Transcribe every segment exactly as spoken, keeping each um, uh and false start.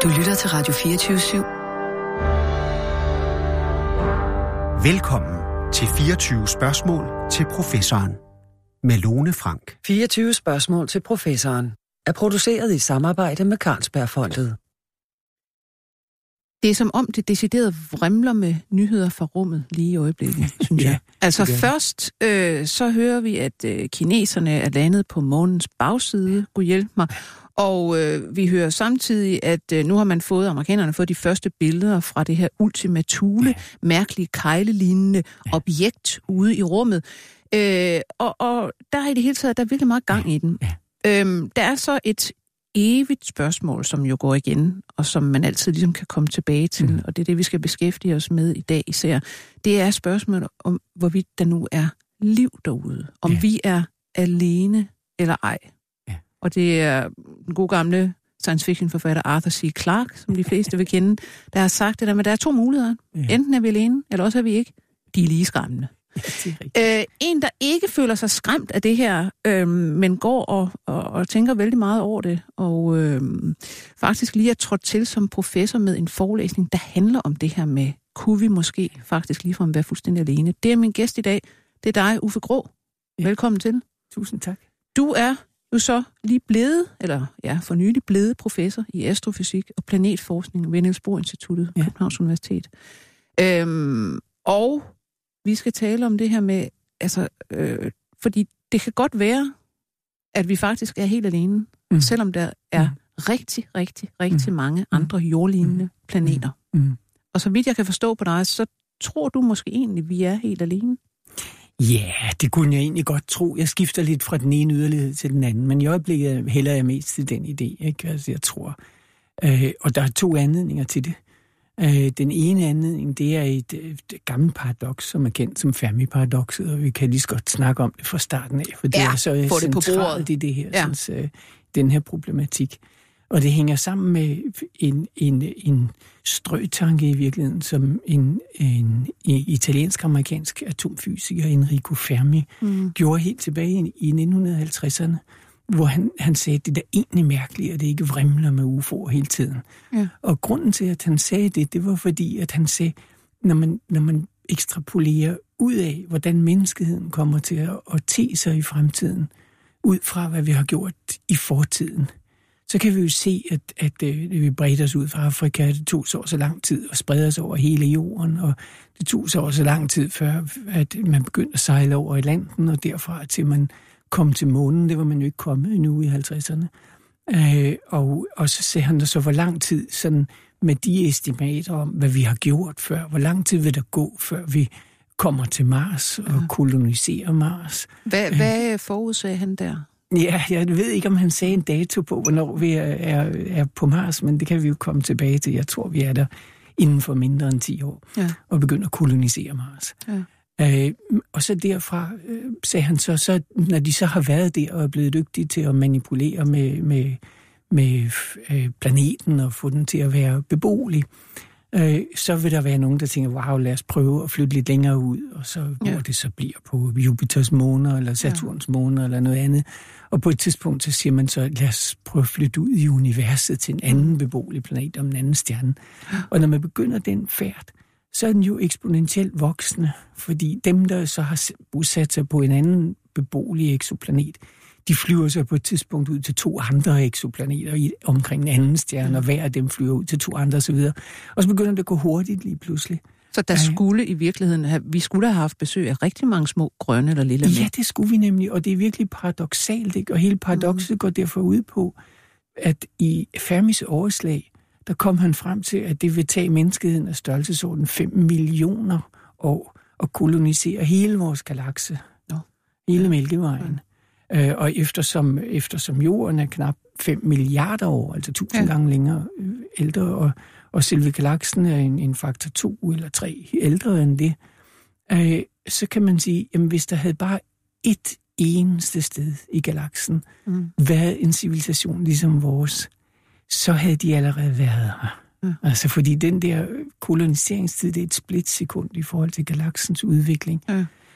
Du lytter til Radio fireogtyve syv. Velkommen til fireogtyve spørgsmål til professoren med Lone Frank. fireogtyve spørgsmål til professoren er produceret i samarbejde med Carlsbergfondet. Det er som om det decideret vrimler med nyheder fra rummet lige i øjeblikket, synes jeg. Altså okay. først øh, så hører vi, at øh, kineserne er landet på månens bagside, Gud hjælp mig, og øh, vi hører samtidig, at øh, nu har man fået, amerikanerne fået de første billeder fra det her Ultima Thule, ja. mærkelige kejlelignende ja. objekt ude i rummet. Øh, og, og der er i det hele taget, der er virkelig meget gang i den. Ja. Øhm, der er så et evigt spørgsmål, som jo går igen, og som man altid ligesom kan komme tilbage til, mm. og det er det, vi skal beskæftige os med i dag især. Det er spørgsmålet om, hvorvidt der nu er liv derude. Om ja. vi er alene eller ej. Ja. Og det er den gode gamle science fiction forfatter Arthur C. Clarke, som de fleste vil kende, der har sagt det der, men der er to muligheder. Ja. Enten er vi alene, eller også er vi ikke. De er lige skræmmende. Ja, øh, en, der ikke føler sig skræmt af det her, øh, men går og, og, og tænker vældig meget over det, og øh, faktisk lige er trådt til som professor med en forelæsning, der handler om det her med, kunne vi måske faktisk ligefrem være fuldstændig alene. Det er min gæst i dag. Det er dig, Uffe Grå. Ja. Velkommen til. Tusind tak. Du er jo så lige blevet, eller ja, for nylig blevet professor i astrofysik og planetforskning ved Niels Bohr Instituttet på ja. Københavns Universitet. Øhm, og vi skal tale om det her med, altså, øh, fordi det kan godt være, at vi faktisk er helt alene, mm. selvom der er mm. rigtig, rigtig, rigtig mm. mange andre jordlignende planeter. Mm. Og så vidt jeg kan forstå på dig, så tror du måske egentlig, at vi er helt alene? Ja, yeah, det kunne jeg egentlig godt tro. Jeg skifter lidt fra den ene yderlighed til den anden, men i øjeblikket hælder jeg mest til den idé, ikke? Altså, jeg tror. Øh, og der er to anledninger til det. Øh, den ene anledning, det er et, et gammelt paradoks, som er kendt som Fermi-paradokset, og vi kan lige så godt snakke om det fra starten af, for det ja, er så centralt i det her, ja. sådan, øh, den her problematik. Og det hænger sammen med en, en, en strøtanke i virkeligheden, som en, en, en italiensk-amerikansk atomfysiker, Enrico Fermi, mm. gjorde helt tilbage i, i nitten halvtredserne, hvor han, han sagde, at det er egentlig mærkeligt, at det ikke vrimler med U F O'er hele tiden. Ja. Og grunden til, at han sagde det, det var fordi, at han sagde, når man, når man ekstrapolerer ud af, hvordan menneskeheden kommer til at, at te sig i fremtiden, ud fra, hvad vi har gjort i fortiden, så kan vi jo se, at, at, at vi bredte os ud fra Afrika. Det tog så så lang tid at sprede os over hele jorden, og det tog så så lang tid før, at man begyndte at sejle over Atlanten, og derfra til man kom til månen. Det var man jo ikke kommet endnu i halvtredserne. Øh, og, og så ser han der så, hvor lang tid, sådan med de estimater om, hvad vi har gjort før, hvor lang tid vil der gå, før vi kommer til Mars og ja. koloniserer Mars. Hvad, øh, hvad forudsagde han der? Ja, jeg ved ikke, om han sagde en dato på, hvornår vi er, er, er på Mars, men det kan vi jo komme tilbage til. Jeg tror, vi er der inden for mindre end ti år, ja. og begynder at kolonisere Mars. Ja. Øh, og så derfra øh, sagde han så, så, når de så har været der og er blevet dygtige til at manipulere med, med, med øh, planeten og få den til at være beboelig, øh, så vil der være nogen, der tænker, wow, lad os prøve at flytte lidt længere ud, og så hvor ja. det så bliver på Jupiters måner, eller Saturns ja. måner, eller noget andet. Og på et tidspunkt, så siger man så, lad os prøve at flytte ud i universet til en anden beboelig planet om en anden stjerne. Ja. Og når man begynder den færd, så er den jo eksponentielt voksende, fordi dem, der så har bosat sig på en anden beboelig eksoplanet, de flyver så på et tidspunkt ud til to andre eksoplaneter i, omkring en anden stjerne, og hver af dem flyver ud til to andre osv. Og så begynder det at gå hurtigt lige pludselig. Så der skulle i virkeligheden have, vi skulle have haft besøg af rigtig mange små grønne eller lille mænd. Ja, det skulle vi nemlig, og det er virkelig paradoksalt, ikke? Og hele paradokset mm. går derfor ud på, at i Fermis overslag, der kom han frem til, at det vil tage menneskeheden af størrelsesorden fem millioner år at kolonisere hele vores galakse, no. hele Mælkevejen. Ja. Øh, og eftersom, eftersom jorden er knap fem milliarder år, altså tusind ja. gange længere ældre, og, og selve galaksen er en, en faktor to eller tre ældre end det, øh, så kan man sige, at hvis der havde bare et eneste sted i galaksen mm. været en civilisation ligesom vores, så havde de allerede været her. Ja. Altså, fordi den der koloniseringstid, det er et splitsekund i forhold til galaksens udvikling. Ja.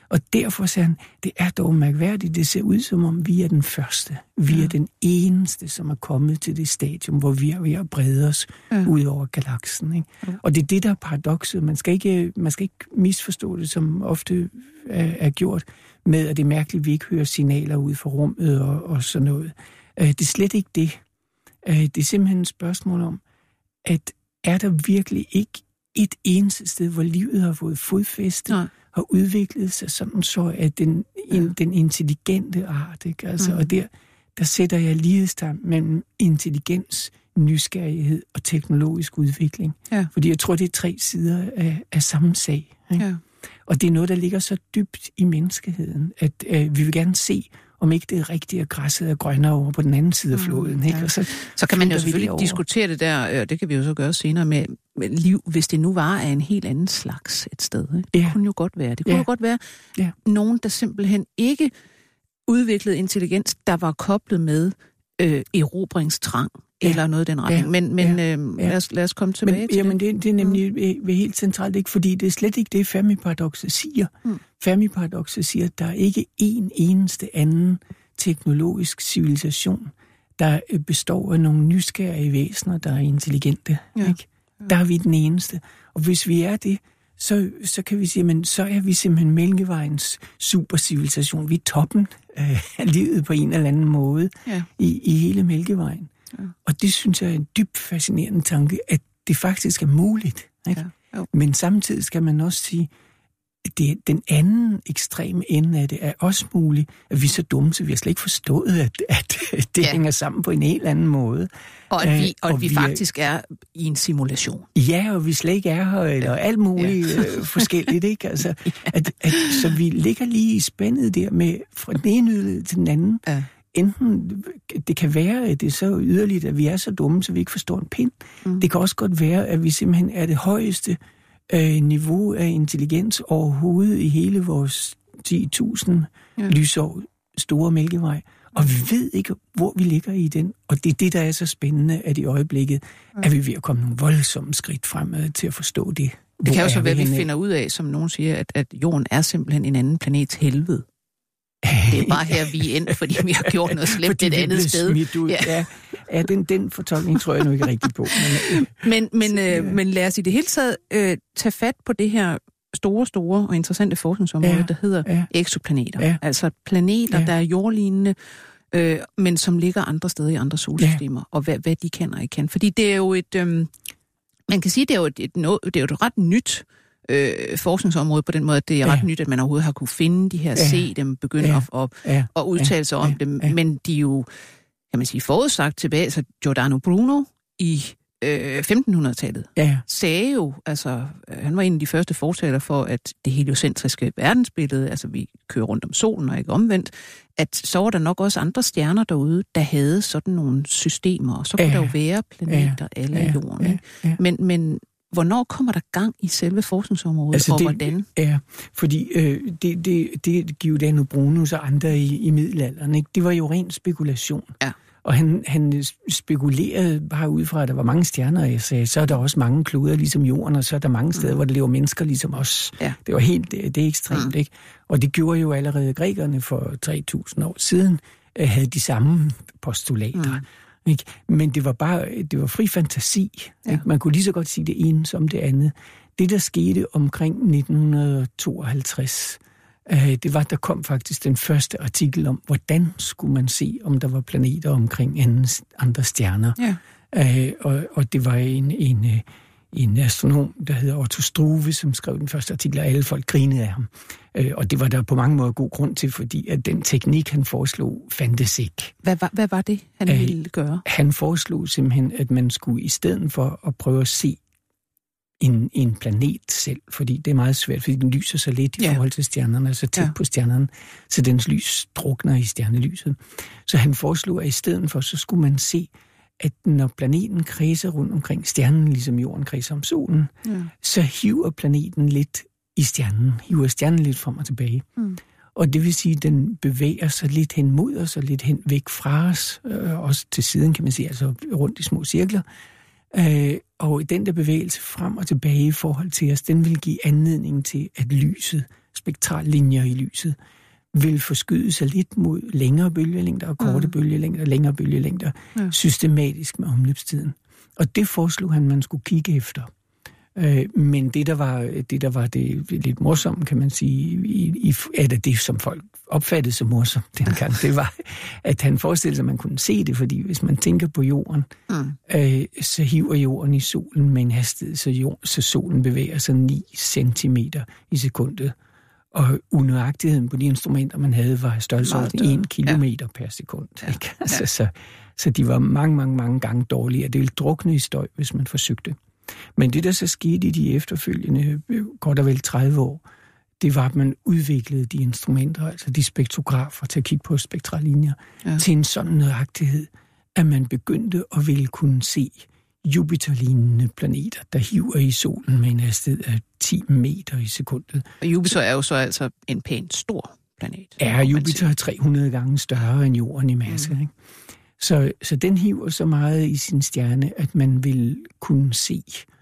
Og derfor sagde han, det er dog mærkværdigt, det ser ud som om vi er den første. Vi ja. er den eneste, som er kommet til det stadium, hvor vi er ved at brede os ja. ud over galaksen. Ikke? Ja. Og det er det, der er paradokset. Man skal ikke, man skal ikke misforstå det, som ofte er, er gjort, med at det er mærkeligt, at vi ikke hører signaler ud fra rummet og, og sådan noget. Det er slet ikke det. Det er simpelthen et spørgsmål om, at er der virkelig ikke et eneste sted, hvor livet har fået fodfæste, Nej. har udviklet sig sådan så, at den, ja. in, den intelligente art, ikke? Altså, mm. og der, der sætter jeg lighedstegn mellem intelligens, nysgerrighed og teknologisk udvikling. Ja. Fordi jeg tror, det er tre sider af, af samme sag. Ikke? Ja. Og det er noget, der ligger så dybt i menneskeheden, at øh, vi vil gerne se, om ikke det er rigtigt, at græsset er grønnere over på den anden side af floden. Ikke? Ja. Og så, så kan man jo selvfølgelig det diskutere det der, og det kan vi jo så gøre senere med, med liv, hvis det nu var af en helt anden slags et sted. Ikke? Det ja. kunne jo godt være. Det kunne ja. jo godt være ja. nogen, der simpelthen ikke udviklede intelligens, der var koblet med øh, erobringstrang, ja. eller noget i den retning. Ja. Men, men ja. øh, lad, os, lad os komme tilbage men, til jamen, det. det. Det er nemlig mm. helt centralt, ikke? Fordi det er slet ikke det, Fermi-paradokset siger. Mm. Fermi-paradokset siger, at der er ikke en eneste anden teknologisk civilisation, der består af nogle nysgerrige væsener, der er intelligente. Ja. Ikke? Der er vi den eneste. Og hvis vi er det, så, så kan vi sige, men så er vi simpelthen Mælkevejens supercivilisation. Vi er toppen af livet på en eller anden måde ja. i, i hele Mælkevejen. Ja. Og det synes jeg er en dybt fascinerende tanke, at det faktisk er muligt. Ikke? Ja. Men samtidig skal man også sige, det, den anden ekstreme ende af det er også muligt, at vi er så dumme, så vi har slet ikke forstået, at, at det ja. hænger sammen på en helt anden måde. Og at vi, og at og vi, vi faktisk er i en simulation. Ja, og vi slet ikke er her, eller ja. alt muligt ja. øh, forskelligt, ikke? Altså, ja. at, at, så vi ligger lige i spændet der med fra den ene yderlighed til den anden. Ja. Enten, det kan være, at det er så yderligt, at vi er så dumme, så vi ikke forstår en pind. Mm. Det kan også godt være, at vi simpelthen er det højeste øh, niveau af intelligens overhovedet i hele vores ti tusind ja. lysår store Mælkevej. Og vi ved ikke, hvor vi ligger i den. Og det er det, der er så spændende, at i øjeblikket ja. er vi ved at komme nogle voldsomme skridt fremad til at forstå det. Det kan jo så være, at vi finder ud af, som nogen siger, at, at jorden er simpelthen en anden planets helvede. Det er bare her, vi er endt, fordi vi har gjort noget slemt et andet sted. Ud. Ja, ja, ja den, den fortolkning tror jeg nu ikke rigtig på. Men, men, men, øh, men lad os i det hele taget øh, tage fat på det her store, store og interessante forskningsområde, ja, der hedder ja. eksoplaneter. Ja. Altså planeter, ja. der er jordlignende, øh, men som ligger andre steder i andre solsystemer, ja. og hvad, hvad de kan og ikke kan. Fordi det er jo et, øh, man kan sige, det er jo et, et, det er jo et ret nyt Øh, forskningsområde på den måde, at det er ret ja. nyt, at man overhovedet har kunne finde de her, ja. se dem, begynde ja. at, at, ja. at udtale sig ja. om ja. dem, ja. men de er jo, kan man sige, forudsagt tilbage, altså Giordano Bruno i øh, femtenhundredetallet ja. sagde jo, altså han var en af de første fortaler for, at det heliocentriske verdensbillede, altså vi kører rundt om solen og ikke omvendt, at så var der nok også andre stjerner derude, der havde sådan nogle systemer, og så kunne ja. der jo være planeter ja. alle ja. jorden. Ja. Ja. Men, men hvornår kommer der gang i selve forskningsområdet, altså og det, hvordan? Ja, fordi øh, det, det, det Giordano Bruno og andre i, i middelalderen, ikke? Det var jo ren spekulation. Ja. Og han, han spekulerede bare ud fra, at der var mange stjerner, og jeg sagde, så er der også mange kloder ligesom jorden, og så er der mange steder, mm. hvor der lever mennesker ligesom os. Ja. Det var helt, det, det er ekstremt, mm. ikke? Og det gjorde jo allerede grækerne for tre tusind år siden, øh, havde de samme postulater. Mm. Ikke? Men det var bare, det var fri fantasi. Ja. Man kunne lige så godt sige det ene som det andet. Det, der skete omkring nitten tooghalvtreds, øh, det var, der kom faktisk den første artikel om, hvordan skulle man se, om der var planeter omkring andre stjerner. Ja. Øh, og, og det var en, en, en astronom, der hedder Otto Struve, som skrev den første artikel, og alle folk grinede af ham. Øh, og det var der på mange måder god grund til, fordi at den teknik, han foreslog, fandtes ikke. Hvad var, hvad var det, han øh, ville gøre? Han foreslog simpelthen, at man skulle i stedet for at prøve at se en, en planet selv, fordi det er meget svært, fordi den lyser så lidt i ja. forhold til stjernerne, så tæt ja. på stjernerne, så dens lys drukner i stjernelyset. Så han foreslog, at i stedet for, så skulle man se, at når planeten kredser rundt omkring stjernen, ligesom jorden kredser om solen, ja. så hiver planeten lidt i stjernen, hiver stjernen lidt frem og tilbage. Mm. Og det vil sige, at den bevæger sig lidt hen mod os, og lidt hen væk fra os, øh, også til siden, kan man sige, altså rundt i små cirkler. Øh, og den der bevægelse frem og tilbage i forhold til os, den vil give anledning til, at lyset spektrallinjer i lyset vil forskyde sig lidt mod længere bølgelængder og korte mm. bølgelængder, længere bølgelængder, ja. systematisk med omløbstiden. Og det foreslog han, man skulle kigge efter. Øh, men det, der var det, der var det lidt morsomme, kan man sige, i, i, eller det, som folk opfattede som morsomt dengang, det var, at han forestillede sig, at man kunne se det, fordi hvis man tænker på jorden, mm. øh, så hiver jorden i solen med en hastighed, så, jord, så solen bevæger sig ni centimeter i sekundet. Og unøjagtigheden på de instrumenter, man havde, var størrelsesorden en kilometer ja. per sekund. Ja. Ikke? Altså, ja. så, så de var mange, mange, mange gange dårligere. Det ville drukne i støj, hvis man forsøgte. Men det, der så skete i de efterfølgende godt og vel tredive år, det var, at man udviklede de instrumenter, altså de spektrografer til at kigge på spektrallinjer, ja. til en sådan nøjagtighed, at man begyndte at ville kunne se Jupiter-lignende planeter, der hiver i solen med en hastighed af ti meter i sekundet. Og Jupiter er jo så altså en pænt stor planet. Ja, Jupiter er tre hundrede gange større end jorden i masse. Mm. Ikke? Så, så den hiver så meget i sin stjerne, at man vil kunne se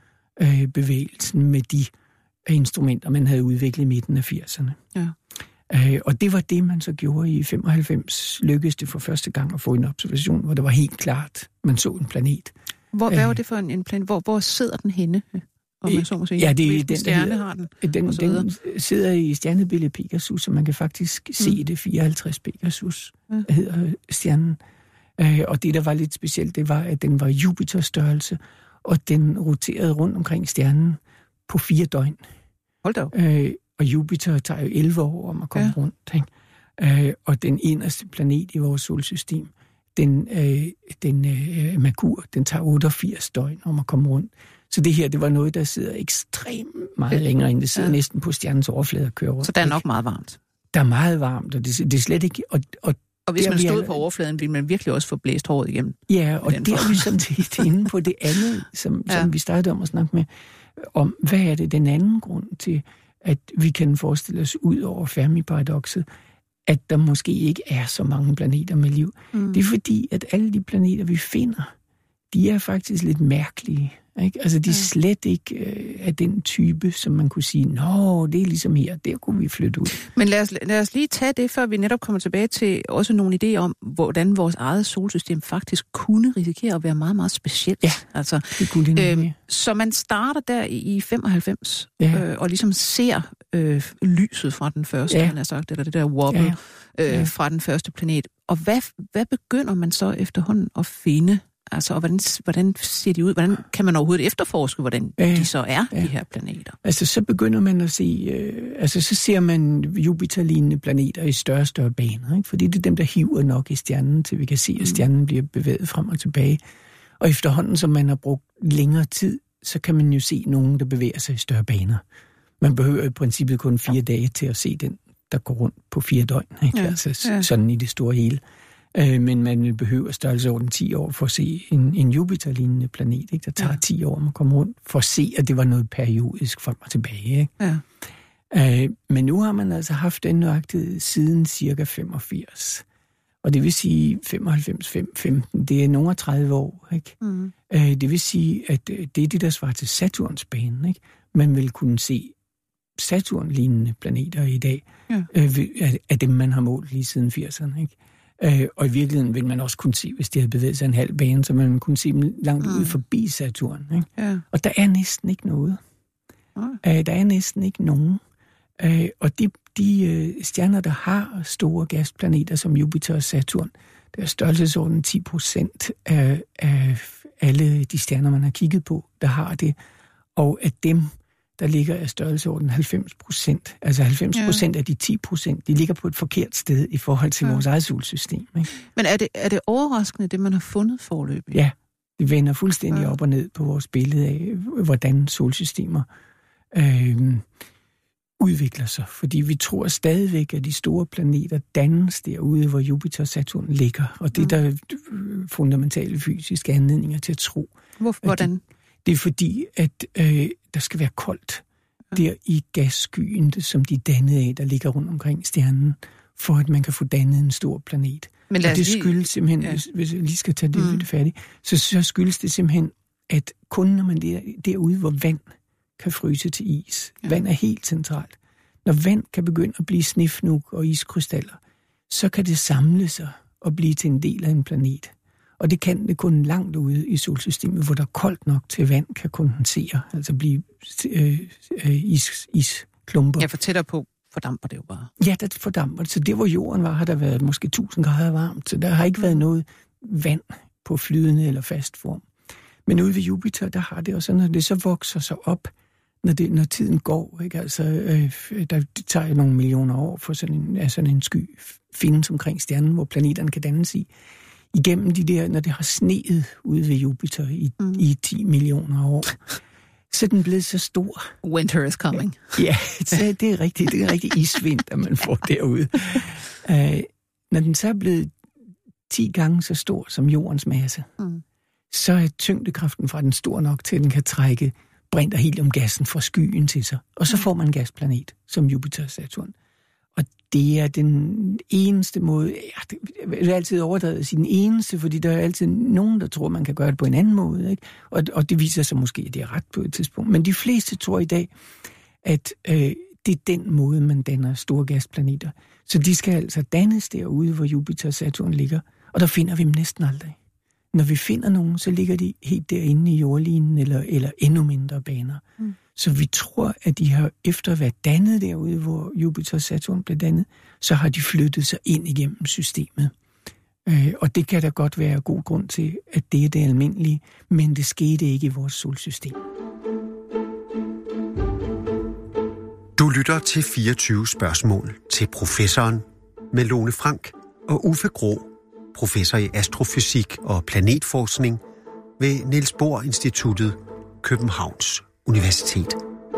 øh, bevægelsen med de instrumenter, man havde udviklet i midten af firserne. Ja. Øh, og det var det, man så gjorde i femoghalvfems. Lykkedes det for første gang at få en observation, hvor det var helt klart, man så en planet. Hvor, hvad var det for en, en planet? Hvor, hvor sidder den henne? Om man så må sige. Ja, det, Hvilken den, stjerne den, har den? Den, den sidder i stjernebilledet Pegasus, så man kan faktisk mm. se det. fireoghalvtreds Pegasus ja. hedder stjernen. Øh, og det, der var lidt specielt, det var, at den var Jupiter-størrelse, og den roterede rundt omkring stjernen på fire døgn. Hold da op. Øh, og Jupiter tager jo elleve år om at komme ja. rundt. Ikke? Øh, og den eneste planet i vores solsystem, den, øh, den øh, Merkur, den tager otteogfirs døgn om at komme rundt. Så det her, det var noget, der sidder ekstremt meget længere end det sidder ja. næsten på stjernens overflade og kører rundt. Så der er nok meget varmt? Der er meget varmt, og det, det er slet ikke... Og, og, og hvis man stod på overfladen, ville man virkelig også få blæst håret igennem? Ja, og det er vi sådan set inde på det andet, som, ja. som vi startede om at snakke med, om hvad er det den anden grund til, at vi kan forestille os ud over Fermi-paradokset, at der måske ikke er så mange planeter med liv. Mm. Det er fordi, at alle de planeter, vi finder, de er faktisk lidt mærkelige. Ikke? Altså, de er slet ikke øh, af den type, som man kunne sige, nå, det er ligesom her, der kunne vi flytte ud. Men lad os, lad os lige tage det, før vi netop kommer tilbage til også nogle idéer om, hvordan vores eget solsystem faktisk kunne risikere at være meget, meget specielt. Ja, altså, det kunne det øh, Så man starter der i femoghalvfems, ja. øh, og ligesom ser øh, lyset fra den første, ja. han har sagt, eller det der wobble ja. Øh, ja. fra den første planet. Og hvad, hvad begynder man så efterhånden at finde? Altså, og hvordan, hvordan ser de ud? Hvordan kan man overhovedet efterforske, hvordan ja, de så er, ja. de her planeter? Altså, så begynder man at se... Øh, altså, så ser man Jupiter-lignende planeter i større og større baner, ikke? Fordi det er dem, der hiver nok i stjernen, til vi kan se, at stjernen bliver bevæget frem og tilbage. Og efterhånden, som man har brugt længere tid, så kan man jo se nogen, der bevæger sig i større baner. Man behøver i princippet kun fire dage til at se den, der går rundt på fire døgn, ikke? Ja, altså, ja. sådan i det store hele. Men man behøver størrelsesorden ti år for at se en, en Jupiter-lignende planet, ikke? Der tager ja. ti år om at komme rundt, for at se, at det var noget periodisk frem og tilbage. Ikke? Ja. Øh, men nu har man altså haft den nøjagtighed siden cirka femogfirs. Og det vil sige femoghalvfems til femten, det er nogle af tredive år. Ikke? Mm. Øh, det vil sige, at det er det, der svarer til Saturns bane. Ikke? Man vil kunne se Saturn-lignende planeter i dag, ja. øh, af dem, man har målt lige siden firserne. Ikke? Øh, og i virkeligheden vil man også kunne se, hvis de havde bevæget sig en halv bane, så man kunne se dem langt mm. ud forbi Saturn. Ikke? Ja. Og der er næsten ikke noget. Mm. Øh, der er næsten ikke nogen. Øh, og de, de øh, stjerner, der har store gasplaneter som Jupiter og Saturn, der er størrelsesorden ti procent af, af alle de stjerner, man har kigget på, der har det. Og af dem, der ligger af størrelsesorden halvfems procent. Altså halvfems procent ja. af de ti procent, de ligger på et forkert sted i forhold til ja. vores eget solsystem. Ikke? Men er det, er det overraskende, det man har fundet forløbig? Ja, det vender fuldstændig ja. op og ned på vores billede af, hvordan solsystemer øh, udvikler sig. Fordi vi tror stadigvæk, at de store planeter dannes derude, hvor Jupiter og Saturn ligger. Og det ja. der er fundamentale fysiske anledninger til at tro. Hvor, hvordan? Det, det er fordi, at øh, der skal være koldt ja. der i gasskyen, som de dannede af, der ligger rundt omkring stjernen, for at man kan få dannet en stor planet. Men og det skyldes simpelthen, ja. hvis, hvis jeg lige skal tage det mm. færdigt, så, så skyldes det simpelthen, at kun når man er derude, hvor vand kan fryse til is, ja. vand er helt centralt, Når vand kan begynde at blive snifnuk og iskrystaller, så kan det samle sig og blive til en del af en planet. Og det kan det kun langt ude i solsystemet, hvor der er koldt nok til vand kan kondensere, altså blive øh, øh, is, isklumper. Jeg fortæller på, fordamper det jo bare. Ja, det fordamper det. Så det, hvor jorden var, har der været måske tusind grader varmt, så der har ikke været noget vand på flydende eller fast form. Men ude ved Jupiter, der har det, og så når det så vokser sig op, når, det, når tiden går, ikke? Altså, øh, der, det tager nogle millioner år for sådan en, altså sådan en sky findes omkring stjernen, hvor planeterne kan dannes i. Igennem de der, når det har sneet ude ved Jupiter i, mm. i ti millioner år, så er den blevet så stor. Winter is coming. Ja, det er rigtigt. Det er en rigtig isvinter, man får derude. Uh, når den så er blevet ti gange så stor som jordens masse, mm. så er tyngdekraften fra den stor nok til, at den kan trække brint og heliumgassen fra skyen til sig. Og så får man en gasplanet, som Jupiter og Saturn. Og det er den eneste måde, ja, det er altid overdrevet at sige den eneste, fordi der er altid nogen, der tror, man kan gøre det på en anden måde. Ikke? Og, og det viser sig måske, at det er ret på et tidspunkt. Men de fleste tror i dag, at øh, det er den måde, man danner store gasplaneter. Så de skal altså dannes derude, hvor Jupiter og Saturn ligger. Og der finder vi dem næsten aldrig. Når vi finder nogen, så ligger de helt derinde i jordlinen, eller, eller endnu mindre baner. Mm. Så vi tror, at de har efter at være dannet derude, hvor Jupiter og Saturn blev dannet, så har de flyttet sig ind igennem systemet. Øh, og det kan der godt være god grund til, at det er det almindelige, men det skete ikke i vores solsystem. Du lytter til fireogtyve spørgsmål til professoren med Lone Frank og Uffe Grå, professor i astrofysik og planetforskning ved Niels Bohr Instituttet, Københavns Universitet.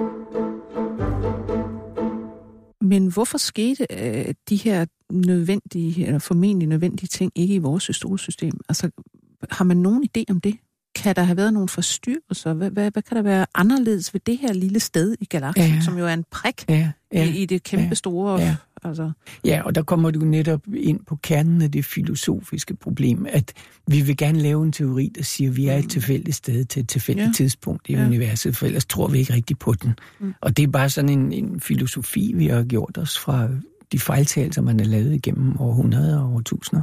Men hvorfor skete øh, de her nødvendige, eller formentlig nødvendige ting ikke i vores solsystem? Altså, har man nogen idé om det? Kan der have været nogle forstyrrelser? Hvad, hvad, hvad kan der være anderledes ved det her lille sted i galaksen, ja, som jo er en prik ja, ja, i, i det kæmpe store... Ja. Altså. Ja, og der kommer du netop ind på kernen af det filosofiske problem, at vi vil gerne lave en teori, der siger, at vi er et tilfældigt sted til et tilfældigt ja. tidspunkt i ja. universet, for ellers tror vi ikke rigtig på den. Mm. Og det er bare sådan en, en filosofi, vi har gjort os fra de fejltagelser, man har lavet igennem århundreder og årtusinder.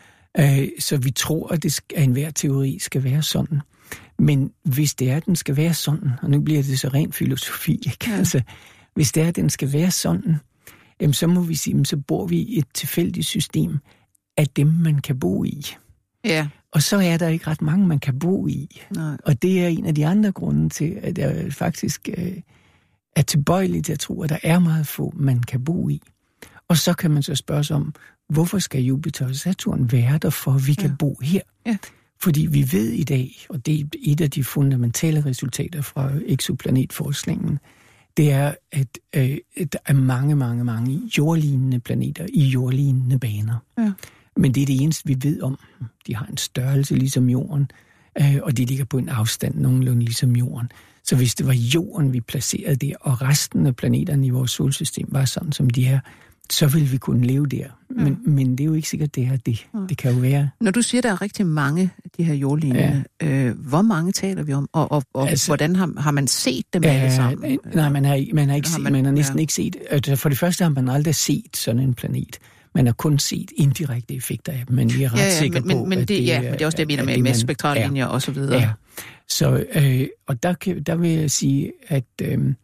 Uh, så vi tror, at, det skal, at enhver teori skal være sådan. Men hvis det er, at den skal være sådan, og nu bliver det så ren filosofi, ikke? Ja. Altså, hvis det er, at den skal være sådan, jamen, så må vi sige, så bor vi i et tilfældigt system af dem, man kan bo i. Ja. Og så er der ikke ret mange, man kan bo i. Nej. Og det er en af de andre grunde til, at jeg faktisk øh, er tilbøjelig til at tro, at der er meget få, man kan bo i. Og så kan man så spørge sig om, hvorfor skal Jupiter og Saturn være der, for at vi ja. kan bo her? Ja. Fordi vi ved i dag, og det er et af de fundamentale resultater fra exoplanetforskningen, det er, at øh, der er mange, mange, mange jordlignende planeter i jordlignende baner. Ja. Men det er det eneste, vi ved om. De har en størrelse ligesom jorden, øh, og de ligger på en afstand nogenlunde ligesom jorden. Så hvis det var jorden, vi placerede der, og resten af planeterne i vores solsystem var sådan, som de er, så ville vi kunne leve der. Men, ja. men det er jo ikke sikkert, det er det. Ja. Det kan jo være... Når du siger, der er rigtig mange af de her jordlignende, ja. øh, hvor mange taler vi om? Og, og, og altså, hvordan har, har man set dem alle sammen? Nej, man har, man har, ikke har, set, man, man har næsten ja. ikke set... Altså, for det første har man aldrig set sådan en planet. Man har kun set indirekte effekter af dem, men vi er ret ja, ja, sikre men, på, men, at det, det ja, men det er også det, jeg mener med, med spektrallinjer og så videre. Ja. Så, øh, og der, kan, der vil jeg sige, at øh,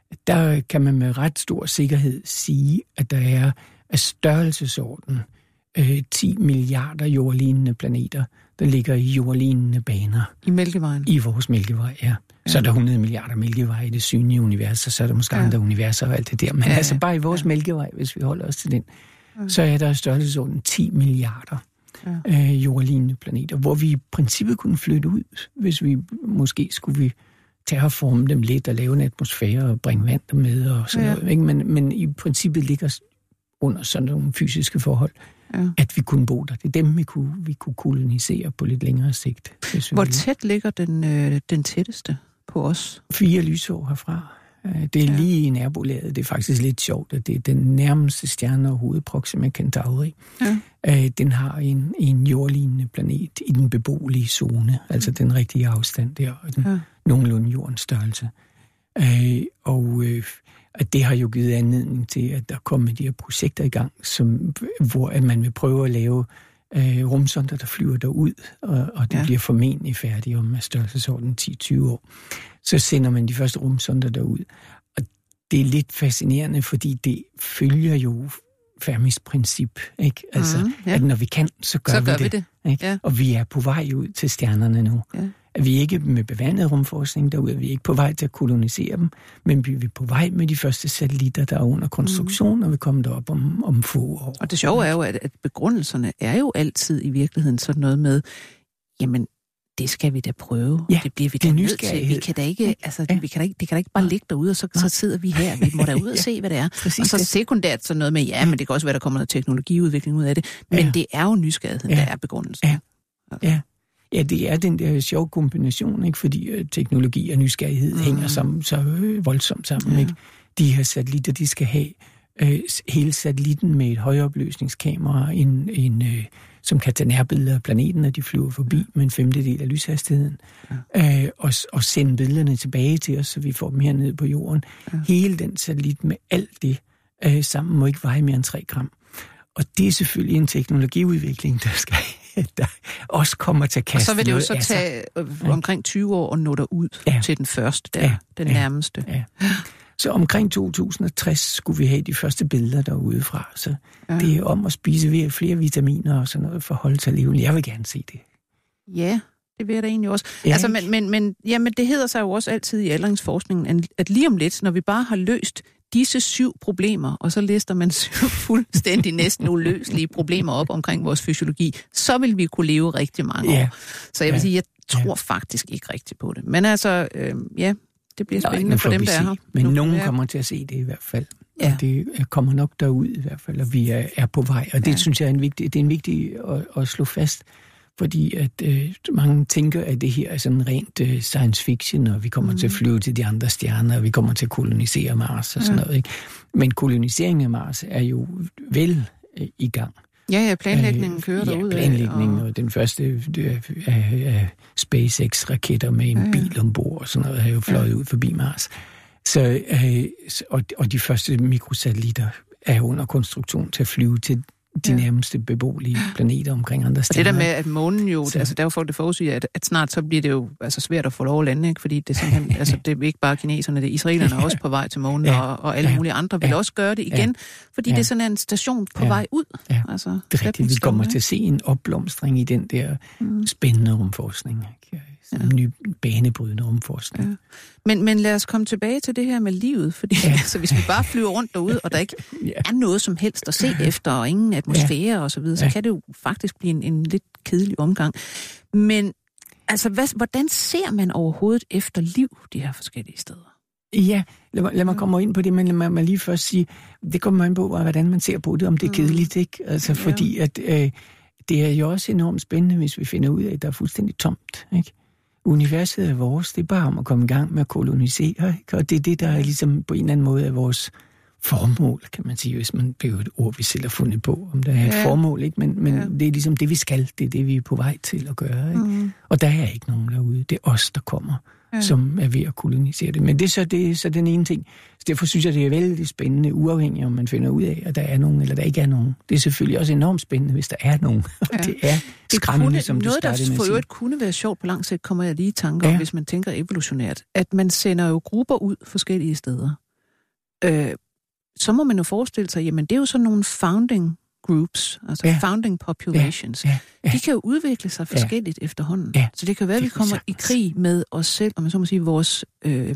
der kan man med ret stor sikkerhed sige, at der er af størrelsesorden øh, ti milliarder jordlignende planeter, der ligger i jordlignende baner. I Mælkevejen? I vores Mælkevej, ja. Ja. Så er der hundrede milliarder Mælkevej i det synlige univers, og så er der måske ja. andre universer og alt det der. Men ja, ja. altså bare i vores ja. Mælkevej, hvis vi holder os til den, ja. så er der af størrelsesorden ti milliarder ja. øh, jordlignende planeter, hvor vi i princippet kunne flytte ud, hvis vi måske skulle vi terraforme dem lidt og lave en atmosfære og bringe vand med og sådan ja. noget. Ikke? Men, men i princippet ligger under sådan nogle fysiske forhold, ja. at vi kunne bo der. Det er dem, vi kunne, vi kunne kolonisere på lidt længere sigt. Hvor tæt ligger den, øh, den tætteste på os? Fire lysår herfra. Det er ja. lige i nærbolæret. Det er faktisk lidt sjovt, at det er den nærmeste stjerne overhovedet, Proxima Centauri. Ja. Den har en, en jordlignende planet i den beboelige zone, altså den rigtige afstand der, og den ja. nogenlunde jordens størrelse. Øh, og øh, at det har jo givet anledning til, at der kommer de her projekter i gang, som, hvor at man vil prøve at lave øh, rumsonder, der flyver derud, og, og det ja. bliver formentlig færdigt om størrelsesorden ti til tyve år. Så sender man de første rumsonder derud. Og det er lidt fascinerende, fordi det følger jo Fermis princip, ikke? Altså, mm, ja. at når vi kan, så gør, så gør vi det. Vi det. Ikke? Ja. Og vi er på vej ud til stjernerne nu. Ja. Vi er ikke med bevandet rumforskning derude, vi er ikke på vej til at kolonisere dem, men vi er på vej med de første satellitter, der er under konstruktion, mm. og vi kommer derop om, om få år. Og det sjove er jo, at, at begrundelserne er jo altid i virkeligheden sådan noget med, jamen, det skal vi da prøve. Ja, det bliver vi da nødt til. Vi kan da ikke, altså, ja. vi kan da ikke, det kan da ikke bare ligge derude, og så, så sidder vi her. Vi må da ud og se, hvad det er. Præcis, og så sekundært sådan noget med, ja, men det kan også være, der kommer noget teknologiudvikling ud af det. Men ja. det er jo nysgerrigheden, ja. der er begrundelsen. Ja. Altså. ja. Ja, det er den der sjove kombination, ikke? Fordi uh, teknologi og nysgerrighed mm. hænger sammen, så øh, voldsomt sammen. Ja. Ikke? De her satellitter, de skal have øh, hele satellitten med et højopløsningskamera, en, en, øh, som kan tage nærbilleder af planeten, når de flyver forbi med en femtedel af lyshastigheden, ja. øh, og, og sende billederne tilbage til os, så vi får dem hernede på jorden. Ja. Hele den satellit med alt det øh, sammen må ikke veje mere end tre gram. Og det er selvfølgelig en teknologiudvikling, der skal der også kommer til at kaste. Og så vil det jo så tage øh, omkring tyve år at nå derud ja. til den første, der, ja. den ja. nærmeste. Ja. Så omkring to tusind og tres skulle vi have de første billeder derude fra. Så ja. det er om at spise flere vitaminer og sådan noget for at holde sig levende. Jeg vil gerne se det. Ja, det vil jeg da egentlig også. Ja, altså, men, men, men, jamen, det hedder sig jo også altid i aldringsforskningen, at lige om lidt, når vi bare har løst disse syv problemer, og så lister man syv fuldstændig næsten uløselige problemer op omkring vores fysiologi, så vil vi kunne leve rigtig mange ja. år. Så jeg vil ja. sige, jeg tror ja. faktisk ikke rigtigt på det. Men altså, øh, ja, det bliver spændende Nej, for dem, der er her. Men nu, nogen ja. kommer til at se det i hvert fald. Ja. Og det kommer nok derud i hvert fald, og vi er, er på vej. Og det ja. synes jeg er en vigtig, det er en vigtig at, at slå fast, fordi at øh, mange tænker, at det her er sådan rent øh, science fiction, og vi kommer mm. til at flyve til de andre stjerner, og vi kommer til at kolonisere Mars og sådan ja. noget. Ikke? Men koloniseringen af Mars er jo vel øh, i gang. Ja, ja, planlægningen kører øh, derud. Ja, planlægningen, og... og den første af SpaceX-raketter med en ja, ja. bil ombord og sådan noget, har jo fløjet ja. ud forbi Mars. Så, øh, og, og de første mikrosatellitter er under konstruktion til at flyve til de ja. nærmeste beboelige planeter omkring andre stjerner. Og det der med, at månen jo, så. altså der er jo folk, der forudsiger, at, at snart så bliver det jo altså svært at få lov at lande, ikke? Fordi det er simpelthen, altså det er ikke bare kineserne, det er israelerne er også på vej til månen, ja. og, og alle ja. mulige andre vil ja. også gøre det igen, ja. fordi ja. det er sådan en station på ja. vej ud. Ja. Altså, det er rigtigt, vi kommer til at se en opblomstring i den der mm. spændende rumforskning, ikke? Ja. En ny banebrydende rumforskning. Ja. Men, men lad os komme tilbage til det her med livet, fordi ja. altså, hvis vi bare flyver rundt derude, og der ikke ja. er noget som helst at se efter, og ingen atmosfære ja. og så videre, så ja. kan det jo faktisk blive en, en lidt kedelig omgang. Men altså, hvad, hvordan ser man overhovedet efter liv de her forskellige steder? Ja, lad mig, lad mig komme ind på det, men lad mig lige først sige, det kommer man på, hvordan man ser på det, om det er kedeligt, ikke? Altså, ja. fordi at øh, det er jo også enormt spændende, hvis vi finder ud af, at der er fuldstændig tomt, ikke? Universet er vores, det er bare om at komme i gang med at kolonisere, ikke? Og det er det, der er ligesom på en eller anden måde er vores formål, kan man sige, hvis man behøver et ord, vi selv har fundet på, om der er et ja. formål, ikke? Men, men ja. det er ligesom det, vi skal, det er det, vi er på vej til at gøre, ikke? Mm. Og der er ikke nogen derude, det er os, der kommer, ja. som er ved at kolonisere det. Men det er så, det er så den ene ting. Så derfor synes jeg, det er vældig spændende, uafhængigt om man finder ud af, at der er nogen, eller der ikke er nogen. Det er selvfølgelig også enormt spændende, hvis der er nogen. Ja. Det er skræmmende, som du startede med at sige. Noget, der for øvrigt kunne være sjovt på lang sigt, kommer jeg lige i tanke om, ja. hvis man tænker evolutionært, at man sender jo grupper ud forskellige steder. Øh, så må man jo forestille sig, jamen det er jo sådan nogle founding groups, altså ja. founding populations. Ja. Ja. Ja. De kan jo udvikle sig forskelligt ja. efterhånden. Ja. Så det kan være, at vi kommer i krig med os selv, og man så må sige, vores, øh,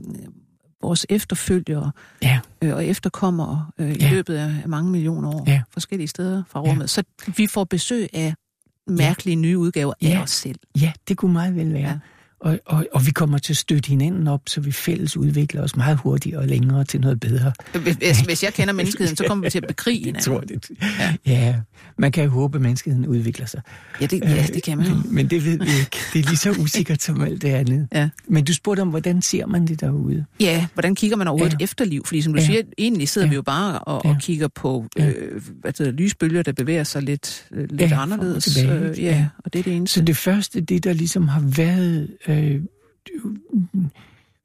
vores efterfølgere ja. øh, og efterkommere øh, ja. i løbet af mange millioner år ja. forskellige steder fra rummet. Ja. Så vi får besøg af mærkelige ja. nye udgaver af ja. os selv. Ja, det kunne meget vel være. Ja. Og, og, og vi kommer til at støtte hinanden op, så vi fælles udvikler os meget hurtigere og længere til noget bedre. Hvis, hvis jeg kender menneskeheden, så kommer vi til at bekrige hinanden. Tror det. Ja. ja, man kan jo håbe, at menneskeheden udvikler sig. Ja, det, ja, det kan man jo. Men, men det ved vi ikke. Det er lige så usikkert som alt det andet. Ja. Men du spurgte om, hvordan ser man det derude? Ja, hvordan kigger man overhovedet ja. efterliv? Fordi som du ja. siger, egentlig sidder ja. vi jo bare og, og kigger på øh, hvad det, lysbølger, der bevæger sig lidt, øh, lidt ja, anderledes. Øh, ja, ja, og det er det eneste. Så det første, det der ligesom har været... Øh,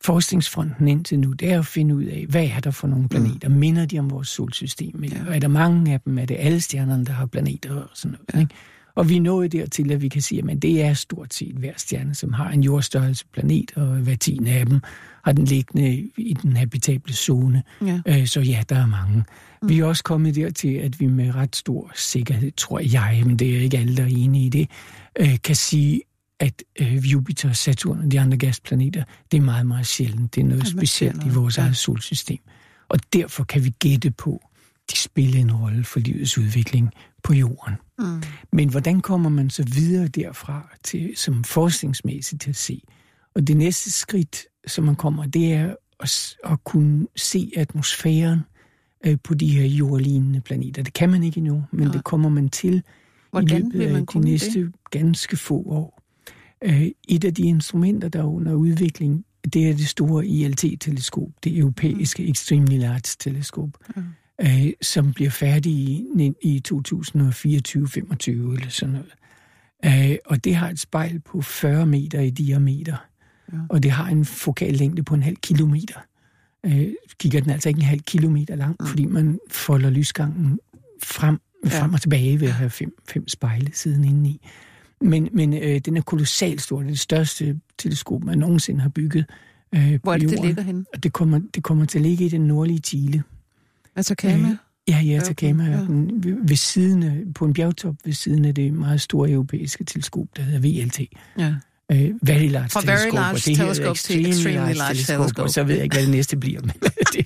forskningsfronten indtil nu, det er at finde ud af, hvad er der for nogle planeter? Mm. Minder de om vores solsystem? Eller ja. Er der mange af dem? Er det alle stjernerne, der har planeter og sådan noget? Ja. Ikke? Og vi er nået dertil, at vi kan sige, at det er stort set hver stjerne, som har en jordstørrelse planet, og hver tiende af dem har den liggende i den habitable zone. Ja. Så ja, der er mange. Mm. Vi er også kommet dertil, at vi med ret stor sikkerhed, tror jeg, men det er ikke alle, der er enige i det, kan sige, at Jupiter, Saturn og de andre gasplaneter, det er meget, meget sjældent. Det er noget specielt i vores eget solsystem. Og derfor kan vi gætte på, de spiller en rolle for livets udvikling på jorden. Mm. Men hvordan kommer man så videre derfra til, som forskningsmæssigt til at se? Og det næste skridt, som man kommer, det er at, at kunne se atmosfæren øh, på de her jordlignende planeter. Det kan man ikke endnu, men ja. Det kommer man til hvordan i løbet af de næste det? ganske få år. Øh, et af de instrumenter, der er under udvikling, det er det store I L T-teleskop, det europæiske mm. Extremely Large Teleskop. Mm. Øh, som bliver færdig i, i to tusind fireogtyve til femogtyve eller sådan noget. Øh, og det har et spejl på fyrre meter i diameter, ja. Og det har en fokal længde på en halv kilometer. Øh, kigger den altså ikke en halv kilometer lang, ja. Fordi man folder lysgangen frem, ja. frem og tilbage ved at have fem, fem spejle siden indeni. Men, men øh, den er kolossalt stor. Det er det største teleskop, man nogensinde har bygget øh, Hvor er det, det ligger henne? Og det kommer, det kommer til at ligge i den nordlige Chile. Atacama? Øh, ja, ja, Atacama. Ja. Ved, ved siden af, på en bjergtop ved siden af det meget store europæiske teleskop, der hedder V L T. Ja. Øh, very Large Fra Teleskop. Very Large Teleskop til Extremely Large, large Teleskop. Og så ved jeg ikke, hvad det næste bliver. Men det,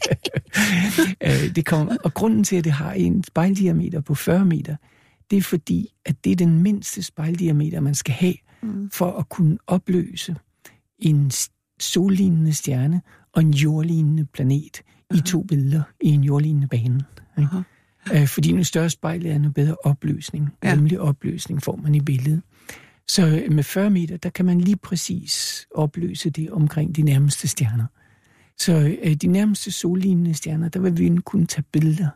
øh, det kommer, og grunden til, at det har en spejldiameter på fyrre meter, det er fordi, at det er den mindste spejldiameter, man skal have, mm. for at kunne opløse en sollignende stjerne og en jordlignende planet i to billeder i en jordlignende bane. Ikke? Uh, fordi en større spejl er en bedre opløsning. Ja. Nemlig opløsning får man i billedet. Så med fyrre meter, der kan man lige præcis opløse det omkring de nærmeste stjerner. Så uh, de nærmeste sollignende stjerner, der vil vi kunne tage billeder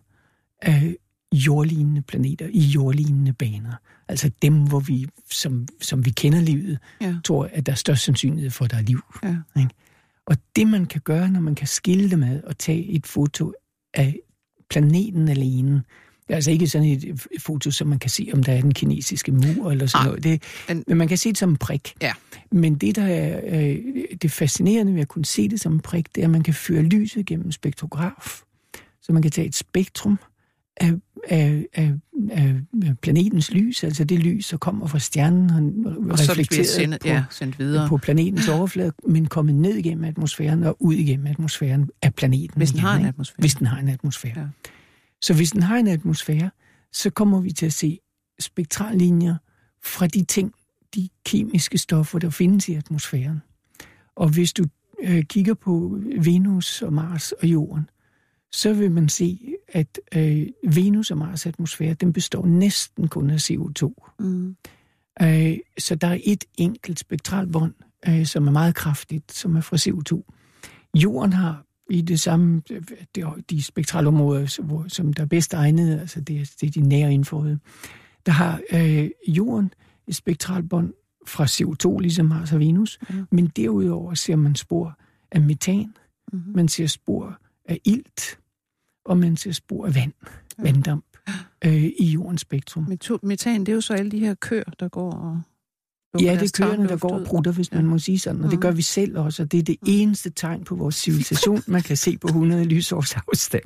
af jordlignende planeter i jordlignende baner. Altså dem, hvor vi, som, som vi kender livet, ja. tror, at der er størst sandsynlighed for, at der er liv. Ja. Ikke? Og det, man kan gøre, når man kan skille dem ad og tage et foto af planeten alene, det er altså ikke sådan et foto, som man kan se, om der er den kinesiske mur eller sådan ah, noget. Det, en... Men man kan se det som en prik. Ja. Men det, der er øh, det fascinerende ved at kunne se det som en prik, det er, at man kan føre lyset gennem spektrograf. Så man kan tage et spektrum af, af, af, af planetens lys, altså det lys, der kommer fra stjernen, og reflekteret sendt, på, ja, sendt videre. på planetens overflade, men kommet ned igennem atmosfæren og ud igennem atmosfæren af planeten. Hvis den igen, har en atmosfære. Hvis den har en atmosfære. Ja. Så hvis den har en atmosfære, så kommer vi til at se spektrallinjer fra de ting, de kemiske stoffer, der findes i atmosfæren. Og hvis du øh, kigger på Venus og Mars og Jorden, så vil man se, at øh, Venus og Mars' atmosfære, den består næsten kun af C O to. Mm. Øh, så der er et enkelt spektralbånd, øh, som er meget kraftigt, som er fra C O to. Jorden har i det samme, de, de spektralområder, hvor, som der er bedst egnet, altså det, det er de nære infrarøde, der har øh, Jorden et spektralbånd fra C O to, ligesom Mars og Venus, mm. men derudover ser man spor af metan, mm. man ser spor af ilt, og man ser spor af vand, ja. vanddamp, øh, i jordens spektrum. Metan, det er jo så alle de her køer, der går og... Ja, det er køerne, der går og prutter, hvis ja. man må sige sådan, og mm. det gør vi selv også, og det er det mm. eneste tegn på vores civilisation, man kan se på hundrede lysårs afstand.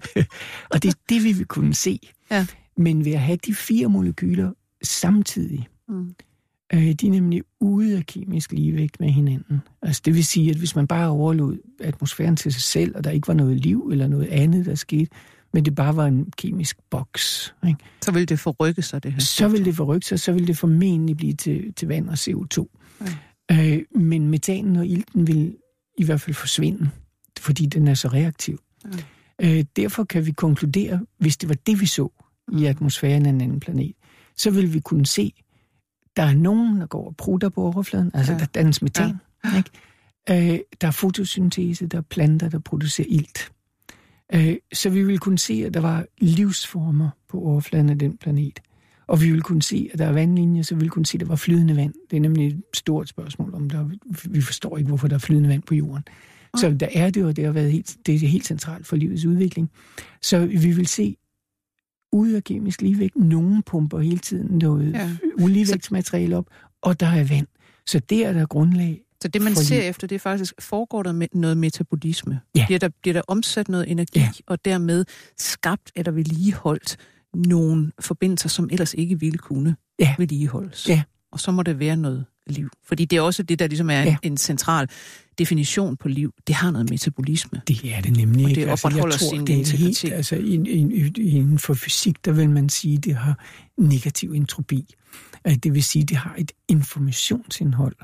Og det er det, vi vil kunne se. Ja. Men ved at have de fire molekyler samtidig, mm. øh, de er nemlig ude af kemisk ligevægt med hinanden. Altså det vil sige, at hvis man bare overlod atmosfæren til sig selv, og der ikke var noget liv eller noget andet, der skete, men det bare var en kemisk boks. Ikke? Så ville det forrykke sig, det her. Så ville det forrykke sig, så ville det formentlig blive til, til vand og C O to. Ja. Øh, men metanen og ilten vil i hvert fald forsvinde, fordi den er så reaktiv. Ja. Øh, derfor kan vi konkludere, hvis det var det, vi så i atmosfæren af en anden planet, så vil vi kunne se, der er nogen, der går og prutter på overfladen, altså ja. der dannes metan. Ja. Ikke? Øh, der er fotosyntese, der er planter, der producerer ilt. Så vi ville kunne se, at der var livsformer på overfladen af den planet. Og vi ville kunne se, at der er vandlinjer, så vi ville kunne se, at der var flydende vand. Det er nemlig et stort spørgsmål, om der, vi forstår ikke, hvorfor der er flydende vand på jorden. Så der er det, og det har været helt, det er helt centralt for livets udvikling. Så vi vil se ud af kemisk ligevægt, nogen pumper hele tiden noget ja. uligevægtsmateriale op, og der er vand. Så der er der grundlag. Så det, man ser efter, det er faktisk, foregår der med noget metabolisme? Ja. Bliver der, bliver der omsat noget energi, ja. og dermed skabt eller vedligeholdt nogle forbindelser, som ellers ikke ville kunne ja. vedligeholdes? Ja. Og så må det være noget liv. Fordi det er også det, der ligesom er ja. en, en central definition på liv. Det har noget metabolisme. Det er det nemlig. Og det opretholder altså, sin integritet. Altså, inden for fysik, der vil man sige, at det har negativ entropi. Det vil sige, at det har et informationsindhold.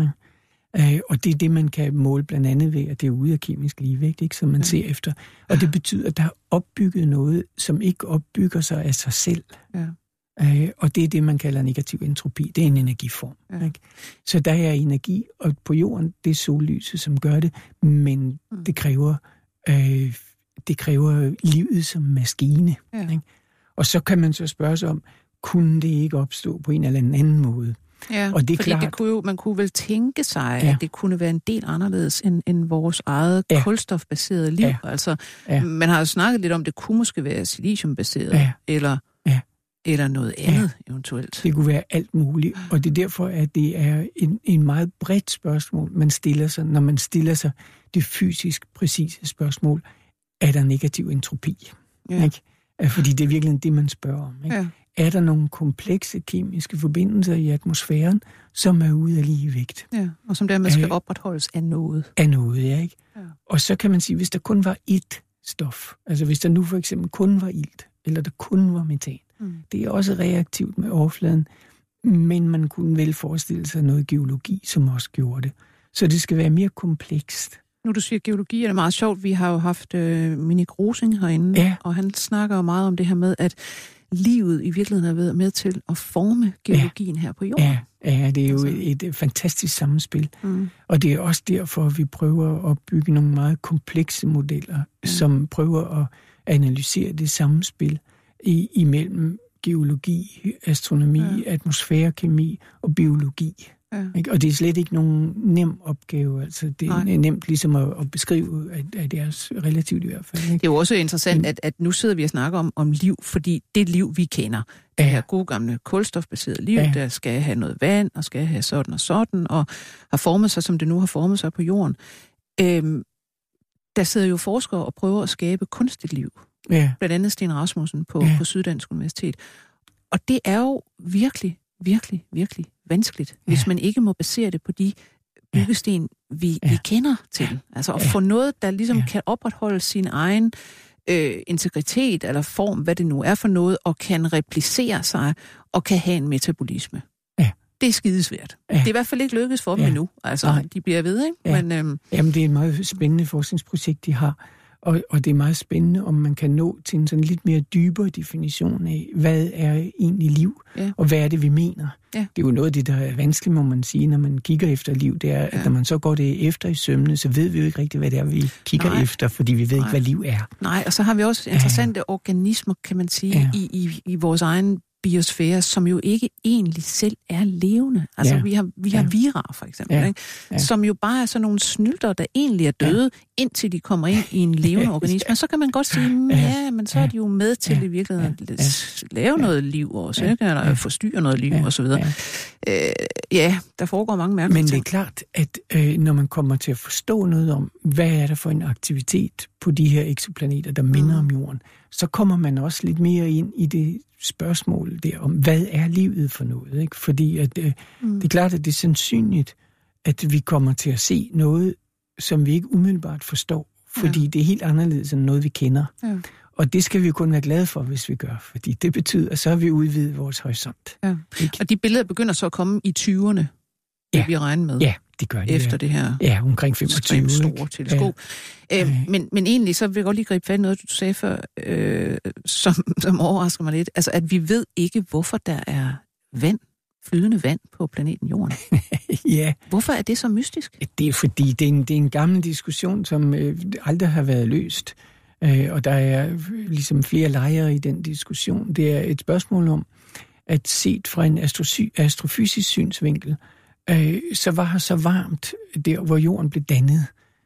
Ja. Og det er det, man kan måle blandt andet ved, at det er ude af kemisk ligevægt, ikke, som man ja. ser efter. Og det betyder, at der er opbygget noget, som ikke opbygger sig af sig selv. Ja. Uh, og det er det, man kalder negativ entropi. Det er en energiform. Ja. Ikke? Så der er energi, og på jorden, det er sollyset, som gør det, men mm. det kræver uh, det kræver livet som maskine. Ja. Ikke? Og så kan man så spørge sig om, kunne det ikke opstå på en eller anden måde? Ja, og det er fordi klart, det kunne jo, man kunne vel tænke sig, ja. at det kunne være en del anderledes end, end vores eget ja. kulstofbaserede liv. Ja. Altså, ja. man har jo snakket lidt om, det kunne måske være siliciumbaseret, ja. eller... Ja. Eller noget andet ja, eventuelt. Det kunne være alt muligt, og det er derfor, at det er en, en meget bredt spørgsmål, man stiller sig, når man stiller sig det fysisk præcise spørgsmål, er der negativ entropi? Ja. Ikke? Fordi det er virkelig det, man spørger om. Ikke? Ja. Er der nogle komplekse kemiske forbindelser i atmosfæren, som er ude af ligevægt? Ja, og som dermed skal opretholdes af noget. Af noget, ja, ikke? Ja. Og så kan man sige, hvis der kun var ét stof, altså hvis der nu for eksempel kun var ilt, eller der kun var metan, mm. det er også reaktivt med overfladen, men man kunne vel forestille sig noget geologi, som også gjorde det. Så det skal være mere komplekst. Nu du siger geologi, er det meget sjovt. Vi har jo haft øh, Minik Rosing herinde, ja. og han snakker jo meget om det her med, at livet i virkeligheden har været med til at forme geologien ja. her på jorden. Ja, ja, det er jo altså. et, et fantastisk sammenspil. Mm. Og det er også derfor, at vi prøver at opbygge nogle meget komplekse modeller, mm. som prøver at analysere det sammenspil i, imellem geologi, astronomi, ja. atmosfærekemi og biologi. Ja. Ikke? Og det er slet ikke nogen nem opgave. Altså, det er Nej. nemt ligesom at, at beskrive, at, at det er relativt i hvert fald. Ikke? Det er jo også interessant, at, at nu sidder vi og snakker om, om liv, fordi det liv, vi kender, det ja. her gode gamle kulstofbaserede liv, ja. der skal have noget vand, og skal have sådan og sådan, og har formet sig, som det nu har formet sig på jorden. Øhm, der sidder jo forskere og prøver at skabe kunstigt liv. Ja. Blandt andet Sten Rasmussen på, ja. på Syddansk Universitet. Og det er jo virkelig, virkelig, virkelig vanskeligt, ja. hvis man ikke må basere det på de byggesten, vi, ja. vi kender til. Altså at ja. få noget, der ligesom ja. kan opretholde sin egen øh, integritet eller form, hvad det nu er for noget, og kan replicere sig, og kan have en metabolisme. Ja. Det er skidesvært. Ja. Det er i hvert fald ikke lykkedes for dem ja. endnu. Altså, Nej. de bliver ved, ikke? Ja. Men, øhm, Jamen, det er et meget spændende forskningsprojekt, de har. Og, og det er meget spændende, om man kan nå til en sådan lidt mere dybere definition af, hvad er egentlig liv, ja. og hvad er det, vi mener. Ja. Det er jo noget af det, der er vanskeligt, må man sige, når man kigger efter liv. Det er, ja. at når man så går det efter i sømne, så ved vi jo ikke rigtigt, hvad det er, vi kigger Nej. efter, fordi vi ved Nej. ikke, hvad liv er. Nej, og så har vi også interessante ja. organismer, kan man sige, ja. i, i, i vores egen biosfære, som jo ikke egentlig selv er levende. Altså, ja. vi har, vi har ja. vira, for eksempel, ja. Ikke? Ja. som jo bare er sådan nogle snylter, der egentlig er døde, ja. indtil de kommer ind i en levende ja. organisme. Og så kan man godt sige, ja, ja men så er de jo med til ja. i virkeligheden at ja. lave ja. noget liv også, ja. ikke? Eller ja. forstyrre noget liv, ja. og så videre. Ja. Øh, ja, der foregår mange mærkelige ting. Men det er klart, at øh, når man kommer til at forstå noget om, hvad er der for en aktivitet på de her eksoplaneter, der minder mm. om jorden, så kommer man også lidt mere ind i det spørgsmål der om, hvad er livet for noget? Ikke? Fordi at, øh, mm. det er klart, at det er sandsynligt, at vi kommer til at se noget, som vi ikke umiddelbart forstår, fordi ja. det er helt anderledes end noget, vi kender. Ja. Og det skal vi jo kun være glade for, hvis vi gør, fordi det betyder, at så har vi udvidet vores horisont. Ja. Og de billeder begynder så at komme i tyverne, det ja. vi regner med. Ja. Det gør de, efter ja. det her ja, omkring femogtyve store teleskop. Ja. Øh, men, men egentlig, så vil jeg godt lige gribe fat i noget, du sagde før, øh, som, som overrasker mig lidt. Altså, at vi ved ikke, hvorfor der er vand, flydende vand på planeten Jorden. ja. Hvorfor er det så mystisk? Det er fordi, det er en, det er en gammel diskussion, som øh, aldrig har været løst. Øh, og der er ligesom flere lejre i den diskussion. Det er et spørgsmål om, at set fra en astrosy- astrofysisk synsvinkel, så var her så varmt der, hvor jorden blev dannet,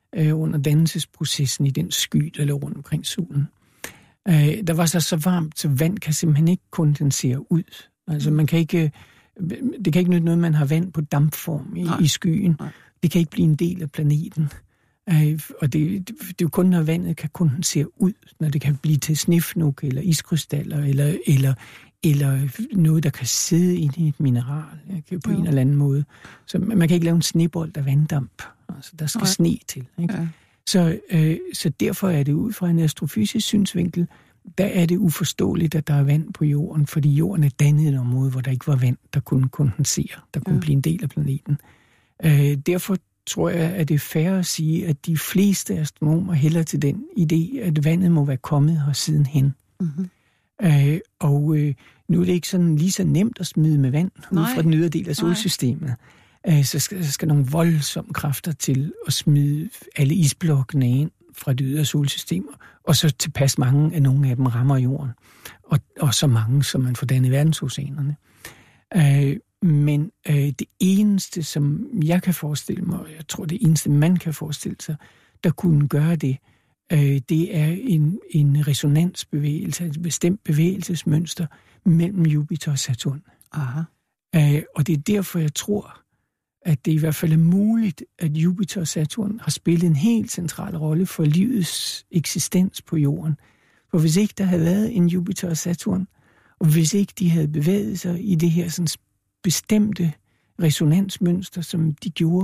øh, under dannelsesprocessen i den sky, der lå rundt omkring solen. Øh, der var så så varmt, så vand kan simpelthen ikke kondensere ud. Altså man kan ikke, det kan ikke nytte noget, man har vand på dampform i, i skyen. Nej. Det kan ikke blive en del af planeten. Øh, og det, det, det er jo kun, når vandet kan kondensere ud, når det kan blive til snefnuk eller iskrystaller, eller, eller, eller noget, der kan sidde inde i et mineral, ikke, på jo. en eller anden måde. Så man kan ikke lave en snebold af vanddamp. Altså, der skal Nej. sne til. Ikke? Ja. Så, øh, så derfor er det ud fra en astrofysisk synsvinkel, der er det uforståeligt, at der er vand på jorden, fordi jorden er dannet et område, hvor der ikke var vand, der kunne kondensere, der kunne ja. blive en del af planeten. Øh, derfor tror jeg, at det er fair at sige, at de fleste astronomer hælder til den idé, at vandet må være kommet her sidenhen. Mm-hmm. Øh, og øh, nu er det ikke sådan lige så nemt at smide med vand ud fra den ydre del af solsystemet. Øh, så skal der skal nogle voldsomme kræfter til at smide alle isblokkene ind fra det ydre solsystem, og så tilpas mange af nogle af dem rammer jorden. Og, og så mange, som man får dannet verdensoceanerne. Øh, Men øh, det eneste, som jeg kan forestille mig, og jeg tror det eneste, man kan forestille sig, der kunne gøre det, øh, det er en, en resonansbevægelse, et bestemt bevægelsesmønster mellem Jupiter og Saturn. Aha. Øh, og det er derfor, jeg tror, at det i hvert fald er muligt, at Jupiter og Saturn har spillet en helt central rolle for livets eksistens på jorden. For hvis ikke der havde været en Jupiter og Saturn, og hvis ikke de havde bevæget sig i det her sådan bestemte resonansmønster, som de gjorde,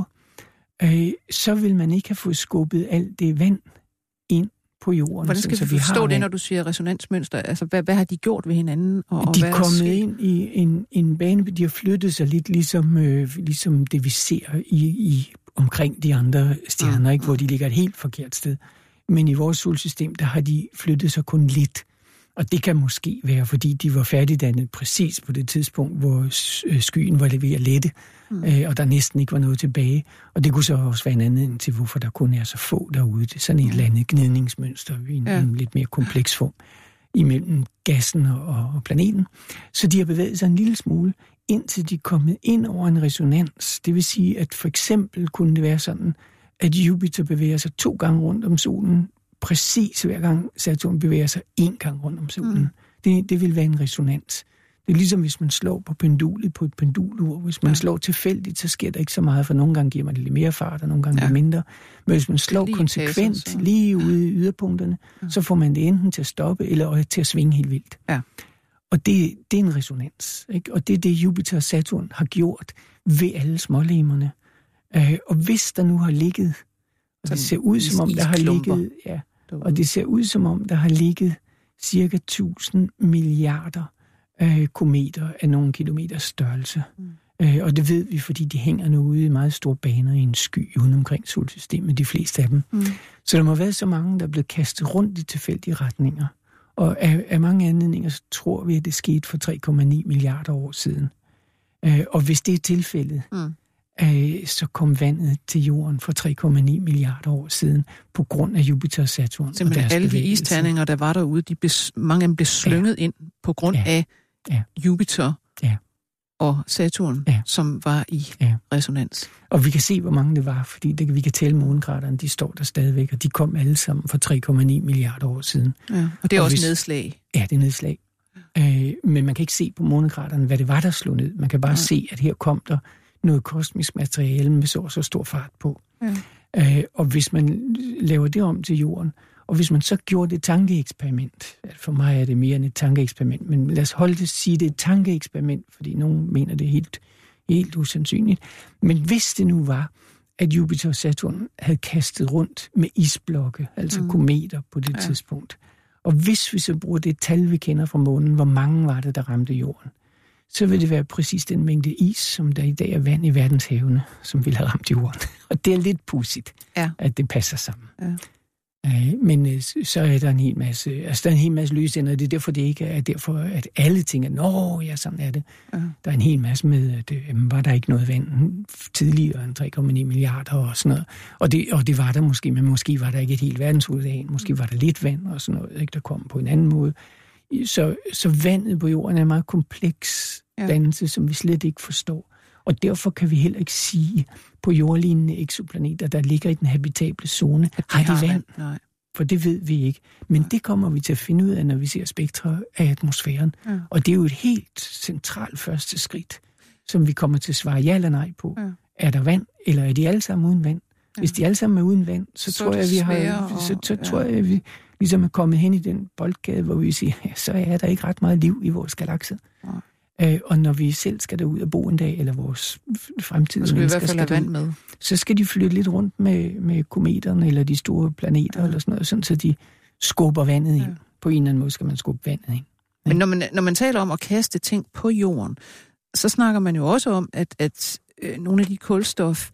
øh, så vil man ikke have fået skubbet alt det vand ind på jorden. Hvordan skal så, vi forstå det, når du siger resonansmønster? Altså, hvad, hvad har de gjort ved hinanden? Og, de og er kommet ind i en, en bane, de har flyttet sig lidt ligesom, øh, ligesom det, vi ser i, i omkring de andre stjerner, mm. ikke, hvor de ligger et helt forkert sted. Men i vores solsystem, der har de flyttet sig kun lidt. Og det kan måske være, fordi de var færdigdannet præcis på det tidspunkt, hvor skyen var ved at lette, mm. øh, og der næsten ikke var noget tilbage. Og det kunne så også være en anden til, hvorfor der kun er så få derude. Det er sådan et eller andet gnidningsmønster i en, ja. en lidt mere kompleks form imellem gassen og, og planeten. Så de har bevæget sig en lille smule, indtil de er kommet ind over en resonans. Det vil sige, at for eksempel kunne det være sådan, at Jupiter bevæger sig to gange rundt om solen, præcis hver gang Saturn bevæger sig en gang rundt om solen. Mm. Det, det vil være en resonans. Det er ligesom, hvis man slår på pendulet på et pendulur. Hvis man ja. slår tilfældigt, så sker der ikke så meget, for nogle gange giver man det lidt mere fart, og nogle gange ja. lidt mindre. Men hvis man slår lige konsekvent passer, lige ude i yderpunkterne, ja. så får man det enten til at stoppe, eller til at svinge helt vildt. Ja. Og det, det er en resonans. Ikke? Og det er det, Jupiter og Saturn har gjort ved alle smålemerne. Øh, og hvis der nu har ligget, og det ser ud som om, der har ligget... Ja, og det ser ud som om, der har ligget cirka tusind milliarder øh, kometer af nogle kilometers størrelse. Mm. Øh, og det ved vi, fordi de hænger nu ude i meget store baner i en sky uden omkring solsystemet, de fleste af dem. Mm. Så der må have været så mange, der er blevet kastet rundt i tilfældige retninger. Og af, af mange anledninger, så tror vi, at det skete for tre komma ni milliarder år siden. Øh, og hvis det er tilfældet... Mm. så kom vandet til jorden for tre komma ni milliarder år siden, på grund af Jupiter og Saturn. Simpelthen og alle de isterninger, der var derude, de blev, mange af dem blev slynget ja. ind på grund ja. af ja. Jupiter ja. og Saturn, ja. som var i ja. resonans. Og vi kan se, hvor mange det var, fordi det, vi kan tælle månekraterne, de står der stadigvæk, og de kom alle sammen for tre komma ni milliarder år siden. Ja. Og det er og også hvis, nedslag. Ja, det er nedslag. Øh, men man kan ikke se på månekraterne, hvad det var, der slog ned. Man kan bare ja. se, at her kom der noget kosmisk materiale med så så stor fart på. Ja. Øh, og hvis man laver det om til jorden, og hvis man så gjorde det tankeeksperiment, for mig er det mere end et tankeeksperiment, men lad os holde det sige, det er et tankeeksperiment, fordi nogen mener det er helt, helt usandsynligt. Men hvis det nu var, at Jupiter og Saturn havde kastet rundt med isblokke, altså mm. kometer på det ja. tidspunkt, og hvis vi så bruger det tal, vi kender fra månen, hvor mange var det, der ramte jorden, så vil det være præcis den mængde is, som der i dag er vand i verdenshavene, som ville have ramt jorden. Og det er lidt pudsigt, ja. at det passer sammen. Ja. Øh, men øh, så er der en hel masse, altså der er en hel masse lysender, og det er derfor, det ikke er derfor, at alle tænker, nå, ja, sådan er det. Ja. Der er en hel masse med, at øh, var der ikke noget vand tidligere end tre komma ni milliarder og sådan noget. Og det, og det var der måske, men måske var der ikke et helt verdensocean, måske var der lidt vand og sådan noget, ikke, der kom på en anden måde. Så, så vandet på jorden er en meget kompleks ja. dannelse, som vi slet ikke forstår. Og derfor kan vi heller ikke sige, på jordlignende eksoplaneter, der ligger i den habitable zone, har de, har de vand? Nej. For det ved vi ikke. Men det kommer vi til at finde ud af, når vi ser spektre af atmosfæren. Ja. Og det er jo et helt centralt første skridt, som vi kommer til at svare ja eller nej på. Ja. Er der vand, eller er de alle sammen uden vand? Ja. Hvis de alle sammen er uden vand, så, så tror jeg, vi har, og, så, så ja. tror jeg, vi ligesom er kommet hen i den boldgade, hvor vi siger, ja, så er der ikke ret meget liv i vores galakse. Ja. Øh, og når vi selv skal derud og bo en dag, eller vores fremtidige så mennesker skal, skal derud, vand med. så skal de flytte lidt rundt med, med kometerne, eller de store planeter, ja. eller sådan noget, sådan, så de skubber vandet ind. Ja. På en eller anden måde skal man skubbe vandet ind. Ja. Men når man, når man taler om at kaste ting på jorden, så snakker man jo også om, at, at øh, nogle af de kulstof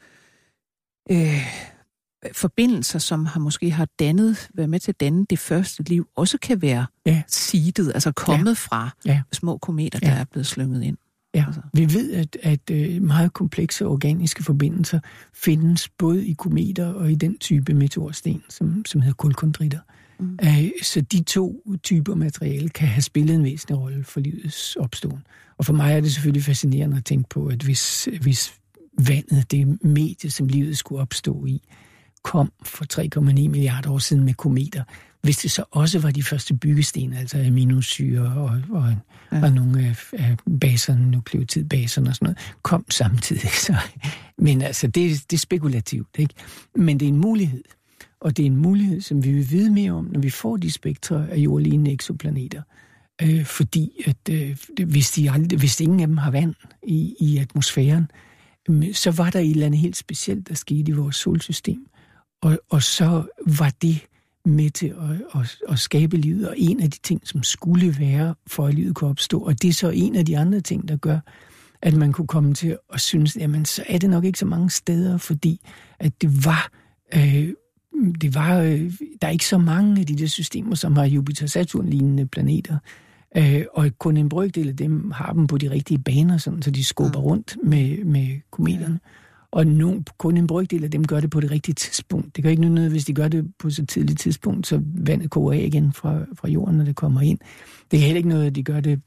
øh, forbindelser, som har måske har dannet, været med til at danne det første liv, også kan være ja. seedet, altså kommet ja. fra ja. små kometer, der ja. er blevet slynget ind. Ja, altså. Vi ved, at, at meget komplekse organiske forbindelser findes både i kometer og i den type meteorsten, som, som hedder kulkondritter. Mm. Så de to typer materiale kan have spillet en væsentlig rolle for livets opståen. Og for mig er det selvfølgelig fascinerende at tænke på, at hvis, hvis vandet, det medie, som livet skulle opstå i, kom for tre komma ni milliarder år siden med kometer, hvis det så også var de første byggesten, altså aminosyre og, og, ja. og nogle af, af baserne, nukleotidbaserne og sådan noget, kom samtidig. Så, men altså, det, det er spekulativt, ikke? Men det er en mulighed. Og det er en mulighed, som vi vil vide mere om, når vi får de spektre af jordlignende eksoplaneter. Øh, fordi at øh, hvis, de aldrig, hvis ingen af dem har vand i, i atmosfæren, øh, så var der et eller andet helt specielt, der skete i vores solsystem. Og, og så var det med til at, at, at skabe livet, og en af de ting, som skulle være, for at livet kunne opstå. Og det er så en af de andre ting, der gør, at man kunne komme til at synes, jamen så er det nok ikke så mange steder, fordi at det var... Øh, Det var, der er ikke så mange af de der systemer, som har Jupiter-Saturn-lignende planeter. Øh, og kun en brøkdel af dem har dem på de rigtige baner, sådan, så de skubber mm. rundt med, med kometerne. Og nu, kun en brøkdel af dem gør det på det rigtige tidspunkt. Det gør ikke noget, hvis de gør det på så tidligt tidspunkt, så vandet koger af igen fra, fra jorden, når det kommer ind. Det er heller ikke noget, at de gør det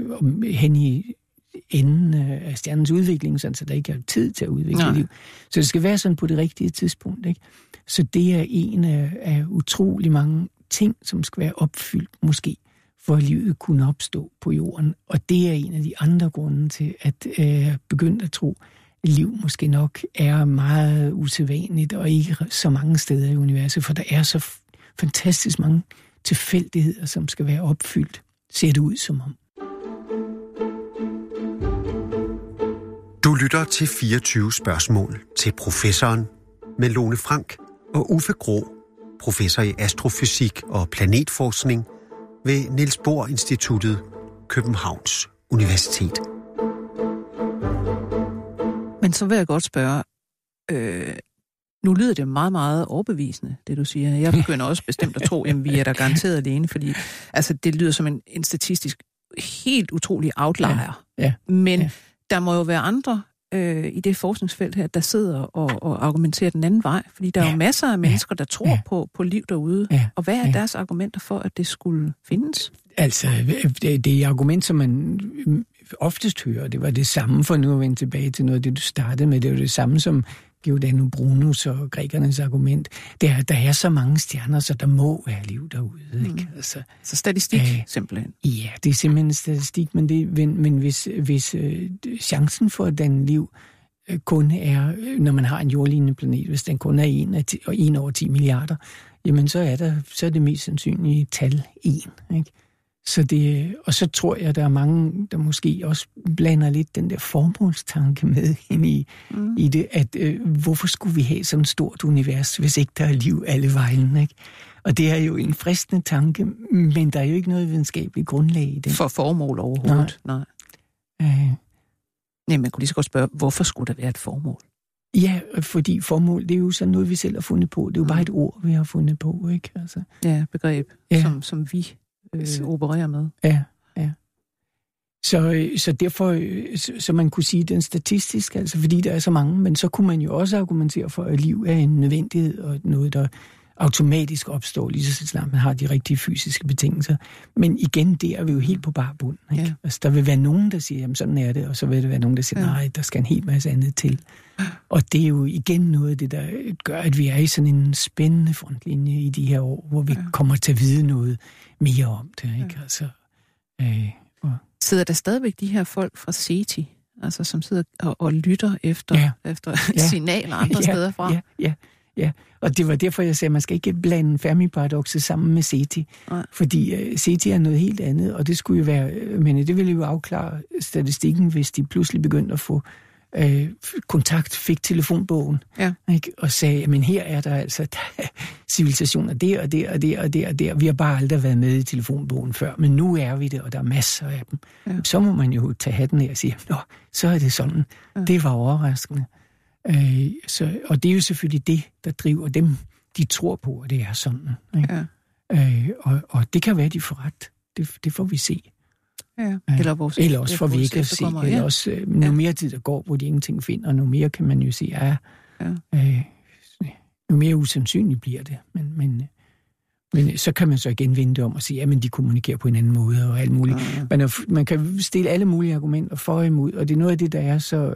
hen i enden af stjernens udvikling, sådan, så der ikke er tid til at udvikle Nej. liv. Så det skal være sådan på det rigtige tidspunkt, ikke? Så det er en af, af utrolig mange ting, som skal være opfyldt, måske, for at livet kunne opstå på jorden. Og det er en af de andre grunde til, at jeg øh, begyndte at tro, at liv måske nok er meget usædvanligt, og ikke så mange steder i universet, for der er så f- fantastisk mange tilfældigheder, som skal være opfyldt, ser det ud som om. Du lytter til fireogtyve spørgsmål til professoren med Lone Frank og Uffe Grå, professor i astrofysik og planetforskning ved Niels Bohr Instituttet, Københavns Universitet. Men så vil jeg godt spørge, øh, nu lyder det meget, meget overbevisende, det du siger. Jeg begynder også bestemt at tro, at vi er der garanteret alene, fordi altså, det lyder som en, en statistisk helt utrolig outlier. Ja, ja, Men ja. der må jo være andre øh, i det forskningsfelt her, der sidder og, og argumenterer den anden vej, fordi der ja. er jo masser af mennesker, der tror ja. på, på liv derude. Ja. Og hvad er ja. deres argumenter for, at det skulle findes? Altså, det, det er argument, som man oftest hører. Det var det samme, for nu at vende tilbage til noget af det, du startede med. Det var det samme som Giordano Brunos og grækernes argument. Det er, der er så mange stjerner, så der må være liv derude. Ikke? Mm. Altså, så statistik, øh, simpelthen? Ja, det er simpelthen statistik, men, det, men, men hvis, hvis øh, chancen for at danne liv øh, kun er, når man har en jordlignende planet, hvis den kun er en, af ti, og en over ti milliarder, jamen så er, der, så er det mest sandsynlige tal en, ikke? Så det, og så tror jeg, der er mange, der måske også blander lidt den der formålstanke med ind i, mm. i det, at øh, hvorfor skulle vi have sådan et stort univers, hvis ikke der er liv alle vejen, ikke? Og det er jo en fristende tanke, men der er jo ikke noget videnskabeligt grundlag i det. For formål overhovedet? Nej. Nej. Øh. Nej, man kunne lige så godt spørge, hvorfor skulle der være et formål? Ja, fordi formål, det er jo sådan noget, vi selv har fundet på. Det er jo mm. bare et ord, vi har fundet på, ikke? Altså. Ja, begreb, ja. Som, som vi øh, opererer med. Ja, ja. Så, så derfor, så, så man kunne sige, den statistisk, altså fordi der er så mange, men så kunne man jo også argumentere for, at liv er en nødvendighed, og noget, der automatisk opstår, lige så snart man har de rigtige fysiske betingelser. Men igen, der er vi jo helt på bar bund. Ikke? Ja. Altså, der vil være nogen, der siger, jamen sådan er det, og så vil der være nogen, der siger, ja. nej, der skal en hel masse andet til. Og det er jo igen noget af det, der gør, at vi er i sådan en spændende frontlinje i de her år, hvor vi ja. kommer til at vide noget mere om det. Ikke? Ja. Altså, øh, og... Sidder der stadigvæk de her folk fra SETI, altså som sidder og, og lytter efter, ja. efter ja. signaler andre ja. steder fra? Ja, ja. Ja, og det var derfor, jeg sagde, at man skal ikke blande Fermi-paradokset sammen med SETI. Nej. Fordi uh, SETI er noget helt andet, og det skulle jo være, men det ville jo afklare statistikken, hvis de pludselig begyndte at få uh, kontakt, fik telefonbogen, ja. ikke? Og sagde, men her er der altså der civilisationer der og der og der og der og der. Vi har bare aldrig været med i telefonbogen før, men nu er vi det, og der er masser af dem. Ja. Så må man jo tage hatten af og sige, nå, så er det sådan. Ja. Det var overraskende. Øh, så, og det er jo selvfølgelig det, der driver dem. De tror på, at det er sådan. Ja. Øh, og, og det kan være, de får ret. Det, det får vi se. Ja. Eller, vores, eller også får vi ikke at se. Eller ja. også øh, nu ja. mere tid, der går, hvor de ingenting finder, og nu mere kan man jo sige, ja, ja. Øh, nu mere usandsynligt bliver det. Men, men, men så kan man så igen vende det om og sige, ja, men de kommunikerer på en anden måde og alt muligt. Ja, ja. Man, er, man kan stille alle mulige argumenter for og imod, og det er noget af det, der er så...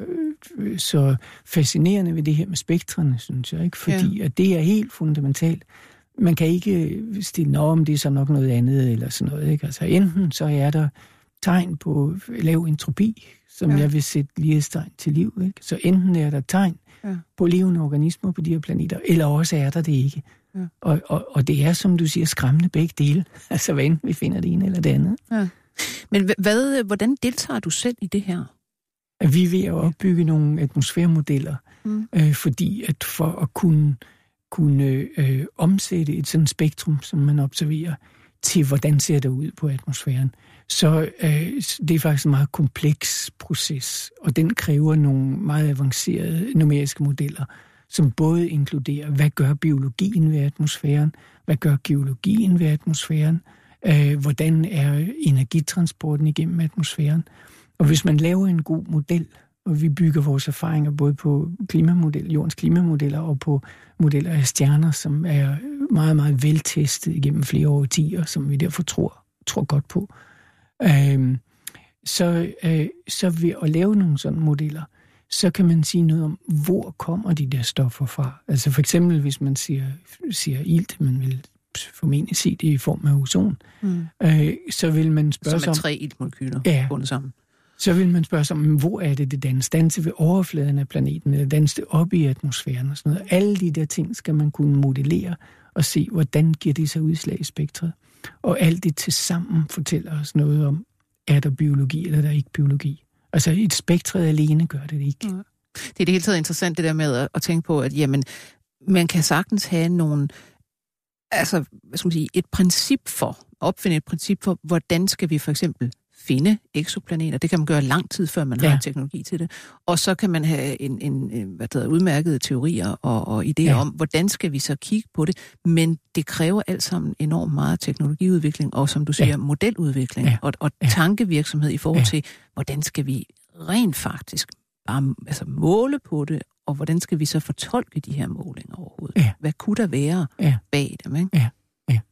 så fascinerende ved det her med spektrene, synes jeg, ikke? Fordi ja. at det er helt fundamentalt. Man kan ikke stille noget om, det er så nok noget andet, eller sådan noget, ikke? Altså enten så er der tegn på lav entropi, som ja. jeg vil sætte lighedstegn til liv, ikke? Så enten er der tegn ja. på levende organismer på de her planeter, eller også er der det ikke. Ja. Og, og, og det er, som du siger, skræmmende begge dele. Altså hvad enten vi finder det ene eller det andet. Ja. Men hvad, hvordan deltager du selv i det her? Vi er ved at opbygge nogle atmosfæremodeller, mm. øh, fordi at for at kunne, kunne øh, omsætte et sådan spektrum, som man observerer, til hvordan ser det ud på atmosfæren, så øh, det er faktisk en meget kompleks proces, og den kræver nogle meget avancerede numeriske modeller, som både inkluderer, hvad gør biologien ved atmosfæren, hvad gør geologien ved atmosfæren, øh, hvordan er energitransporten igennem atmosfæren. Og hvis man laver en god model, og vi bygger vores erfaringer både på klimamodel, jordens klimamodeller og på modeller af stjerner, som er meget, meget veltestet igennem flere årtier, som vi derfor tror, tror godt på, øh, så, øh, så ved at lave nogle sådan modeller, så kan man sige noget om, hvor kommer de der stoffer fra. Altså for eksempel, hvis man siger, siger ilt, man vil formentlig sige det i form af ozon, mm. øh, så vil man spørge sig om... Som er tre iltmolekyler ja, bundet sammen. Så vil man spørge sig om, hvor er det, det dannes? Dannes det ved overfladen af planeten, eller dannes det op i atmosfæren og sådan noget? Alle de der ting skal man kunne modellere og se, hvordan giver det sig udslag i spektret. Og alt det til sammen fortæller os noget om, er der biologi, eller er der ikke biologi? Altså et spektret alene gør det ikke. Ja. Det er det hele taget interessant, det der med at, at tænke på, at jamen, man kan sagtens have nogle, altså, hvad skal man sige, et princip for, opfinde et princip for, hvordan skal vi for eksempel finde eksoplaneter. Det kan man gøre lang tid, før man ja. har teknologi til det. Og så kan man have en, en hvad der hedder, udmærkede teorier og, og idéer ja. om, hvordan skal vi så kigge på det. Men det kræver alt sammen enormt meget teknologiudvikling, og som du siger, ja. modeludvikling ja. og, og ja. tankevirksomhed i forhold ja. til, hvordan skal vi rent faktisk bare altså, måle på det, og hvordan skal vi så fortolke de her målinger overhovedet? Ja. Hvad kunne der være ja. bag dem, ikke? Ja. Ja.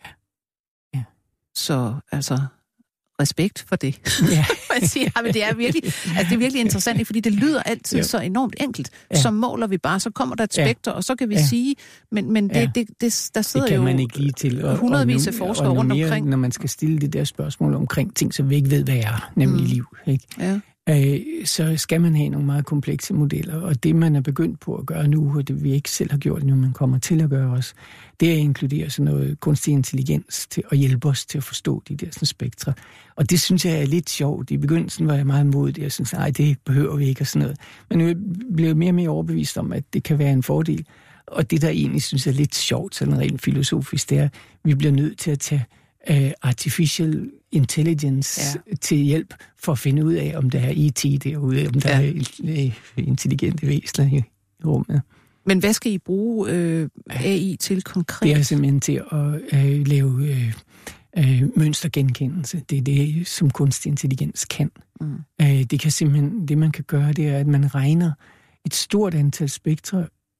Ja. Så altså... respekt for det. Ja. Jeg siger, ja, men det er virkelig, altså det er virkelig interessant, fordi det lyder altid ja. så enormt enkelt. Ja. Så måler vi bare, så kommer der et spekter, ja. og så kan vi ja. sige, men, men det, ja. det, det, der sidder det kan jo man ikke lige til. Og, hundredvis af forskere rundt mere, omkring. Når man skal stille det der spørgsmål omkring ting, som vi ikke ved, hvad er, nemlig mm. liv. Ikke? Ja. Øh, så skal man have nogle meget komplekse modeller, og det man er begyndt på at gøre nu, og det vi ikke selv har gjort nu, man kommer til at gøre os, det er at inkludere sådan noget kunstig intelligens til at hjælpe os til at forstå de der sådan spektre. Og det synes jeg er lidt sjovt. I begyndelsen var jeg meget imod det. Jeg synes, nej, det behøver vi ikke og sådan noget. Men nu er jeg blevet mere og mere overbevist om, at det kan være en fordel. Og det, der egentlig synes er lidt sjovt, sådan rent filosofisk, det er, at vi bliver nødt til at tage uh, artificial intelligence ja. til hjælp for at finde ud af, om der er E T derude, om der ja. er intelligente væsener i rummet. Men hvad skal I bruge øh, A I til konkret? Det er simpelthen til at øh, lave øh, øh, mønstergenkendelse. Det er det, som kunstig intelligens kan. Mm. Øh, det kan simpelthen, det man kan gøre, det er, at man regner et stort antal spektre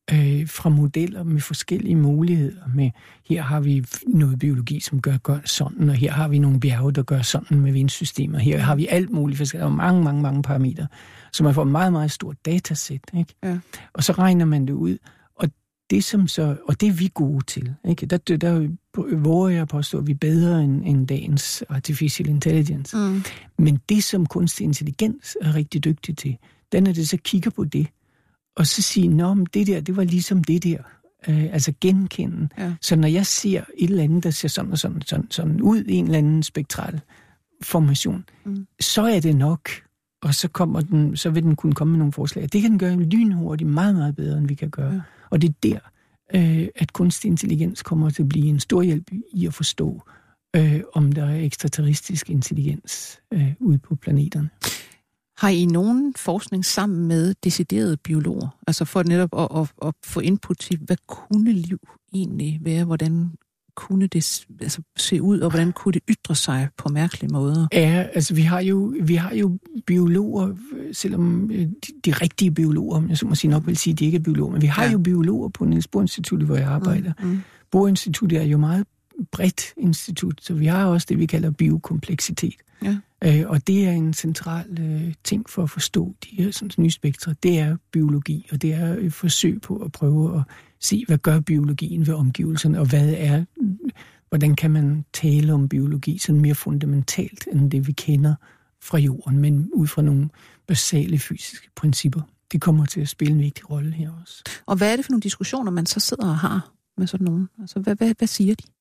øh, fra modeller med forskellige muligheder. Med, her har vi noget biologi, som gør, gør sådan, og her har vi nogle bjerge, der gør sådan med vindsystemer. Her har vi alt muligt forskelligt, og mange, mange, mange parametre. Så man får et meget, meget stort datasæt, ikke? Ja. Og så regner man det ud, og det, som så, og det er vi gode til. Ikke? Der, der våger jeg påstå, at vi er bedre end, end dagens artificial intelligence. Mm. Men det, som kunstig intelligens er rigtig dygtig til, den er det, så kigger på det, og så siger, nå, men det der, det var ligesom det der. Øh, altså genkende. Ja. Så når jeg ser et eller andet, der ser sådan og sådan, sådan, sådan ud i en eller anden spektral formation, mm. så er det nok, og så, kommer den, så vil den kunne komme med nogle forslag. Det kan den gøre lynhurtigt meget, meget bedre, end vi kan gøre. Ja. Og det er der, øh, at kunstig intelligens kommer til at blive en stor hjælp i at forstå, øh, om der er ekstraterrestrisk intelligens øh, ude på planeterne. Har I nogen forskning sammen med deciderede biologer? Altså for netop at, at, at få input til, hvad kunne liv egentlig være? Hvordan kunne det altså, se ud, og hvordan kunne det ytre sig på mærkelige måder? Ja, altså vi har jo, vi har jo biologer, selvom de, de rigtige biologer, jeg så må sige nok vil sige, at de ikke er biologer, men vi har ja. jo biologer på Niels Bohr Instituttet, hvor jeg arbejder. Mm, mm. Bohr Instituttet er jo meget bredt institut, så vi har også det, vi kalder biokompleksitet. Ja. Øh, og det er en central øh, ting for at forstå de her sådan, nye spektre. Det er biologi, og det er et forsøg på at prøve at se, hvad gør biologien ved omgivelserne, og hvad er, hvordan kan man tale om biologi sådan mere fundamentalt, end det vi kender fra jorden, men ud fra nogle basale fysiske principper. Det kommer til at spille en vigtig rolle her også. Og hvad er det for nogle diskussioner, man så sidder og har med sådan nogen? Altså, hvad, hvad, hvad siger de?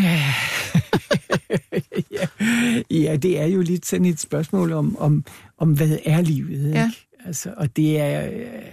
ja. ja, det er jo lidt sådan et spørgsmål om, om, om hvad er livet, ikke? Ja. Altså, og det er,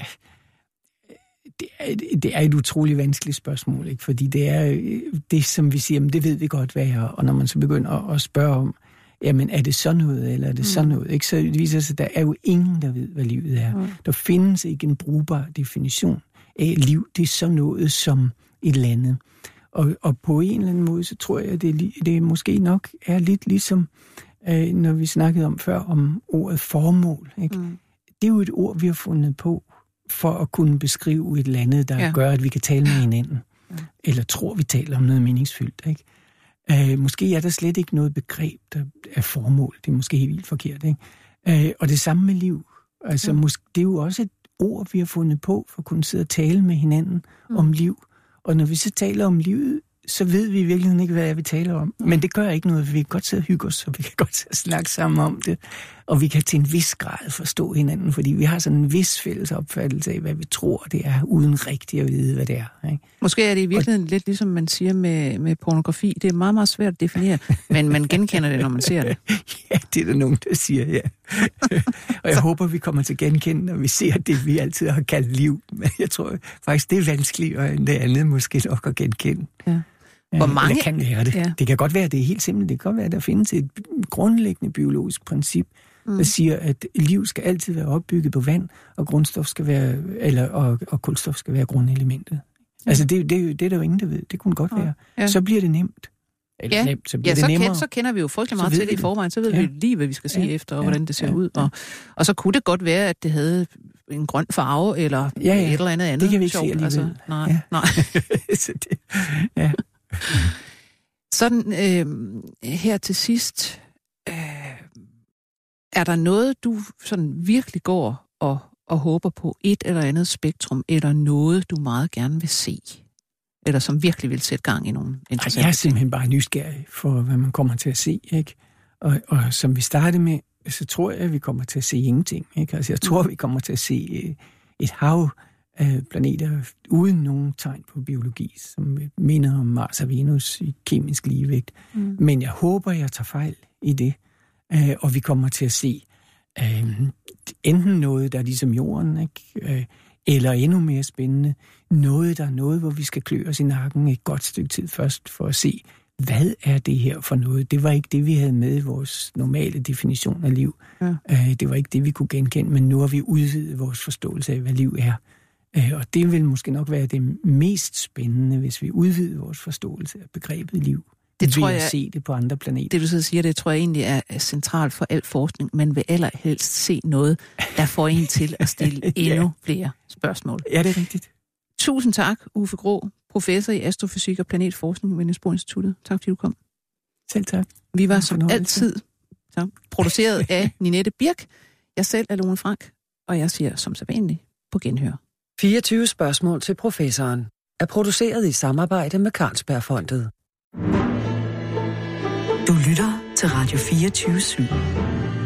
det er, det er et utroligt vanskeligt spørgsmål, ikke? Fordi det er det, som vi siger, men det ved vi godt, hvad er. Og når man så begynder at, at spørge om, jamen er det sådan noget, eller er det mm. sådan noget, ikke? Så det viser sig, at der er jo ingen, der ved, hvad livet er. Mm. Der findes ikke en brugbar definition af liv. Det er sådan noget som et eller andet. Og, og på en eller anden måde, så tror jeg, at det, det måske nok er lidt ligesom, øh, når vi snakkede om før, om ordet formål. Ikke? Mm. Det er jo et ord, vi har fundet på, for at kunne beskrive et eller andet, der ja. gør, at vi kan tale med hinanden. Ja. Eller tror, vi taler om noget meningsfyldt. Ikke? Øh, måske er der slet ikke noget begreb, der er formål. Det er måske helt vildt forkert. Ikke? Øh, og det samme med liv. Altså, ja. måske, det er jo også et ord, vi har fundet på, for at kunne sidde og tale med hinanden mm. om liv. Og når vi så taler om livet, så ved vi i virkeligheden ikke, hvad vi taler om. Men det gør ikke noget, for vi kan godt sidde og hygge os, og vi kan godt sidde og snakke sammen om det. Og vi kan til en vis grad forstå hinanden, fordi vi har sådan en vis fælles opfattelse af, hvad vi tror, det er, uden rigtigt at vide, hvad det er. Ikke? Måske er det i virkeligheden og... lidt ligesom man siger med, med pornografi. Det er meget, meget svært at definere, men man genkender det, når man ser det. Ja, det er der nogen, der siger, ja. Og jeg håber, vi kommer til at genkende, når vi ser det, vi altid har kaldt liv. Men jeg tror faktisk, det er vanskeligere end det andet, måske nok at genkende. Ja. Hvor mange... Eller kan være det. Ja. Det kan godt være, det er helt simpelt. Det kan godt være, at der findes et grundlæggende biologisk princip, mm. der siger, at liv skal altid være opbygget på vand, og grundstof skal være, eller, og, og kulstof skal være grundelementet. Mm. Altså, det, det, det er der jo ingen, der ved. Det kunne godt være. Ja. Så bliver det nemt. Eller ja, nemt, så bliver ja, det så, nemmere. Kend, så kender vi jo frygtelig meget til det i forvejen. Så ved ja. vi lige, hvad vi skal sige ja. efter, og ja. hvordan det ser ja. ud. Og, og så kunne det godt være, at det havde en grøn farve, eller ja, ja. et eller andet andet. Det kan vi ikke sjovt. se alligevel. Altså, nej, ja. nej. så det, ja. Sådan øh, her til sidst, øh, er der noget, du sådan virkelig går og, og håber på, et eller andet spektrum, eller noget, du meget gerne vil se? Eller som virkelig vil sætte gang i nogle interessante ting? Jeg er simpelthen bare nysgerrig for, hvad man kommer til at se, ikke? Og, og som vi startede med, så tror jeg, at vi kommer til at se ingenting, ikke? Altså jeg tror, vi kommer til at se et hav af planeter uden nogen tegn på biologi, som minder om Mars og Venus i kemisk ligevægt. Mm. Men jeg håber, jeg tager fejl i det, og vi kommer til at se uh, enten noget, der er ligesom jorden, ikke? Uh, eller endnu mere spændende, noget, der er noget, hvor vi skal klø os i nakken et godt stykke tid først, for at se, hvad er det her for noget? Det var ikke det, vi havde med i vores normale definition af liv. Ja. Uh, det var ikke det, vi kunne genkende, men nu har vi udvidet vores forståelse af, hvad liv er. Og det vil måske nok være det mest spændende, hvis vi udvider vores forståelse af begrebet liv. Det tror jeg, at se det på andre planeter. Det du så siger, det tror jeg egentlig er centralt for al forskning. Man vil allerhelst se noget, der får en til at stille endnu ja. flere spørgsmål. Ja, det er rigtigt. Tusind tak, Uffe Grå, professor i astrofysik og planetforskning ved Niels Bohr Instituttet. Tak fordi du kom. Selv tak. Vi var som altid så, produceret af Ninette Birk. Jeg selv er Lone Frank, og jeg siger som sædvanligt på genhør. fireogtyve spørgsmål til professoren er produceret i samarbejde med Carlsbergfondet. Du lytter til Radio fireogtyve syv.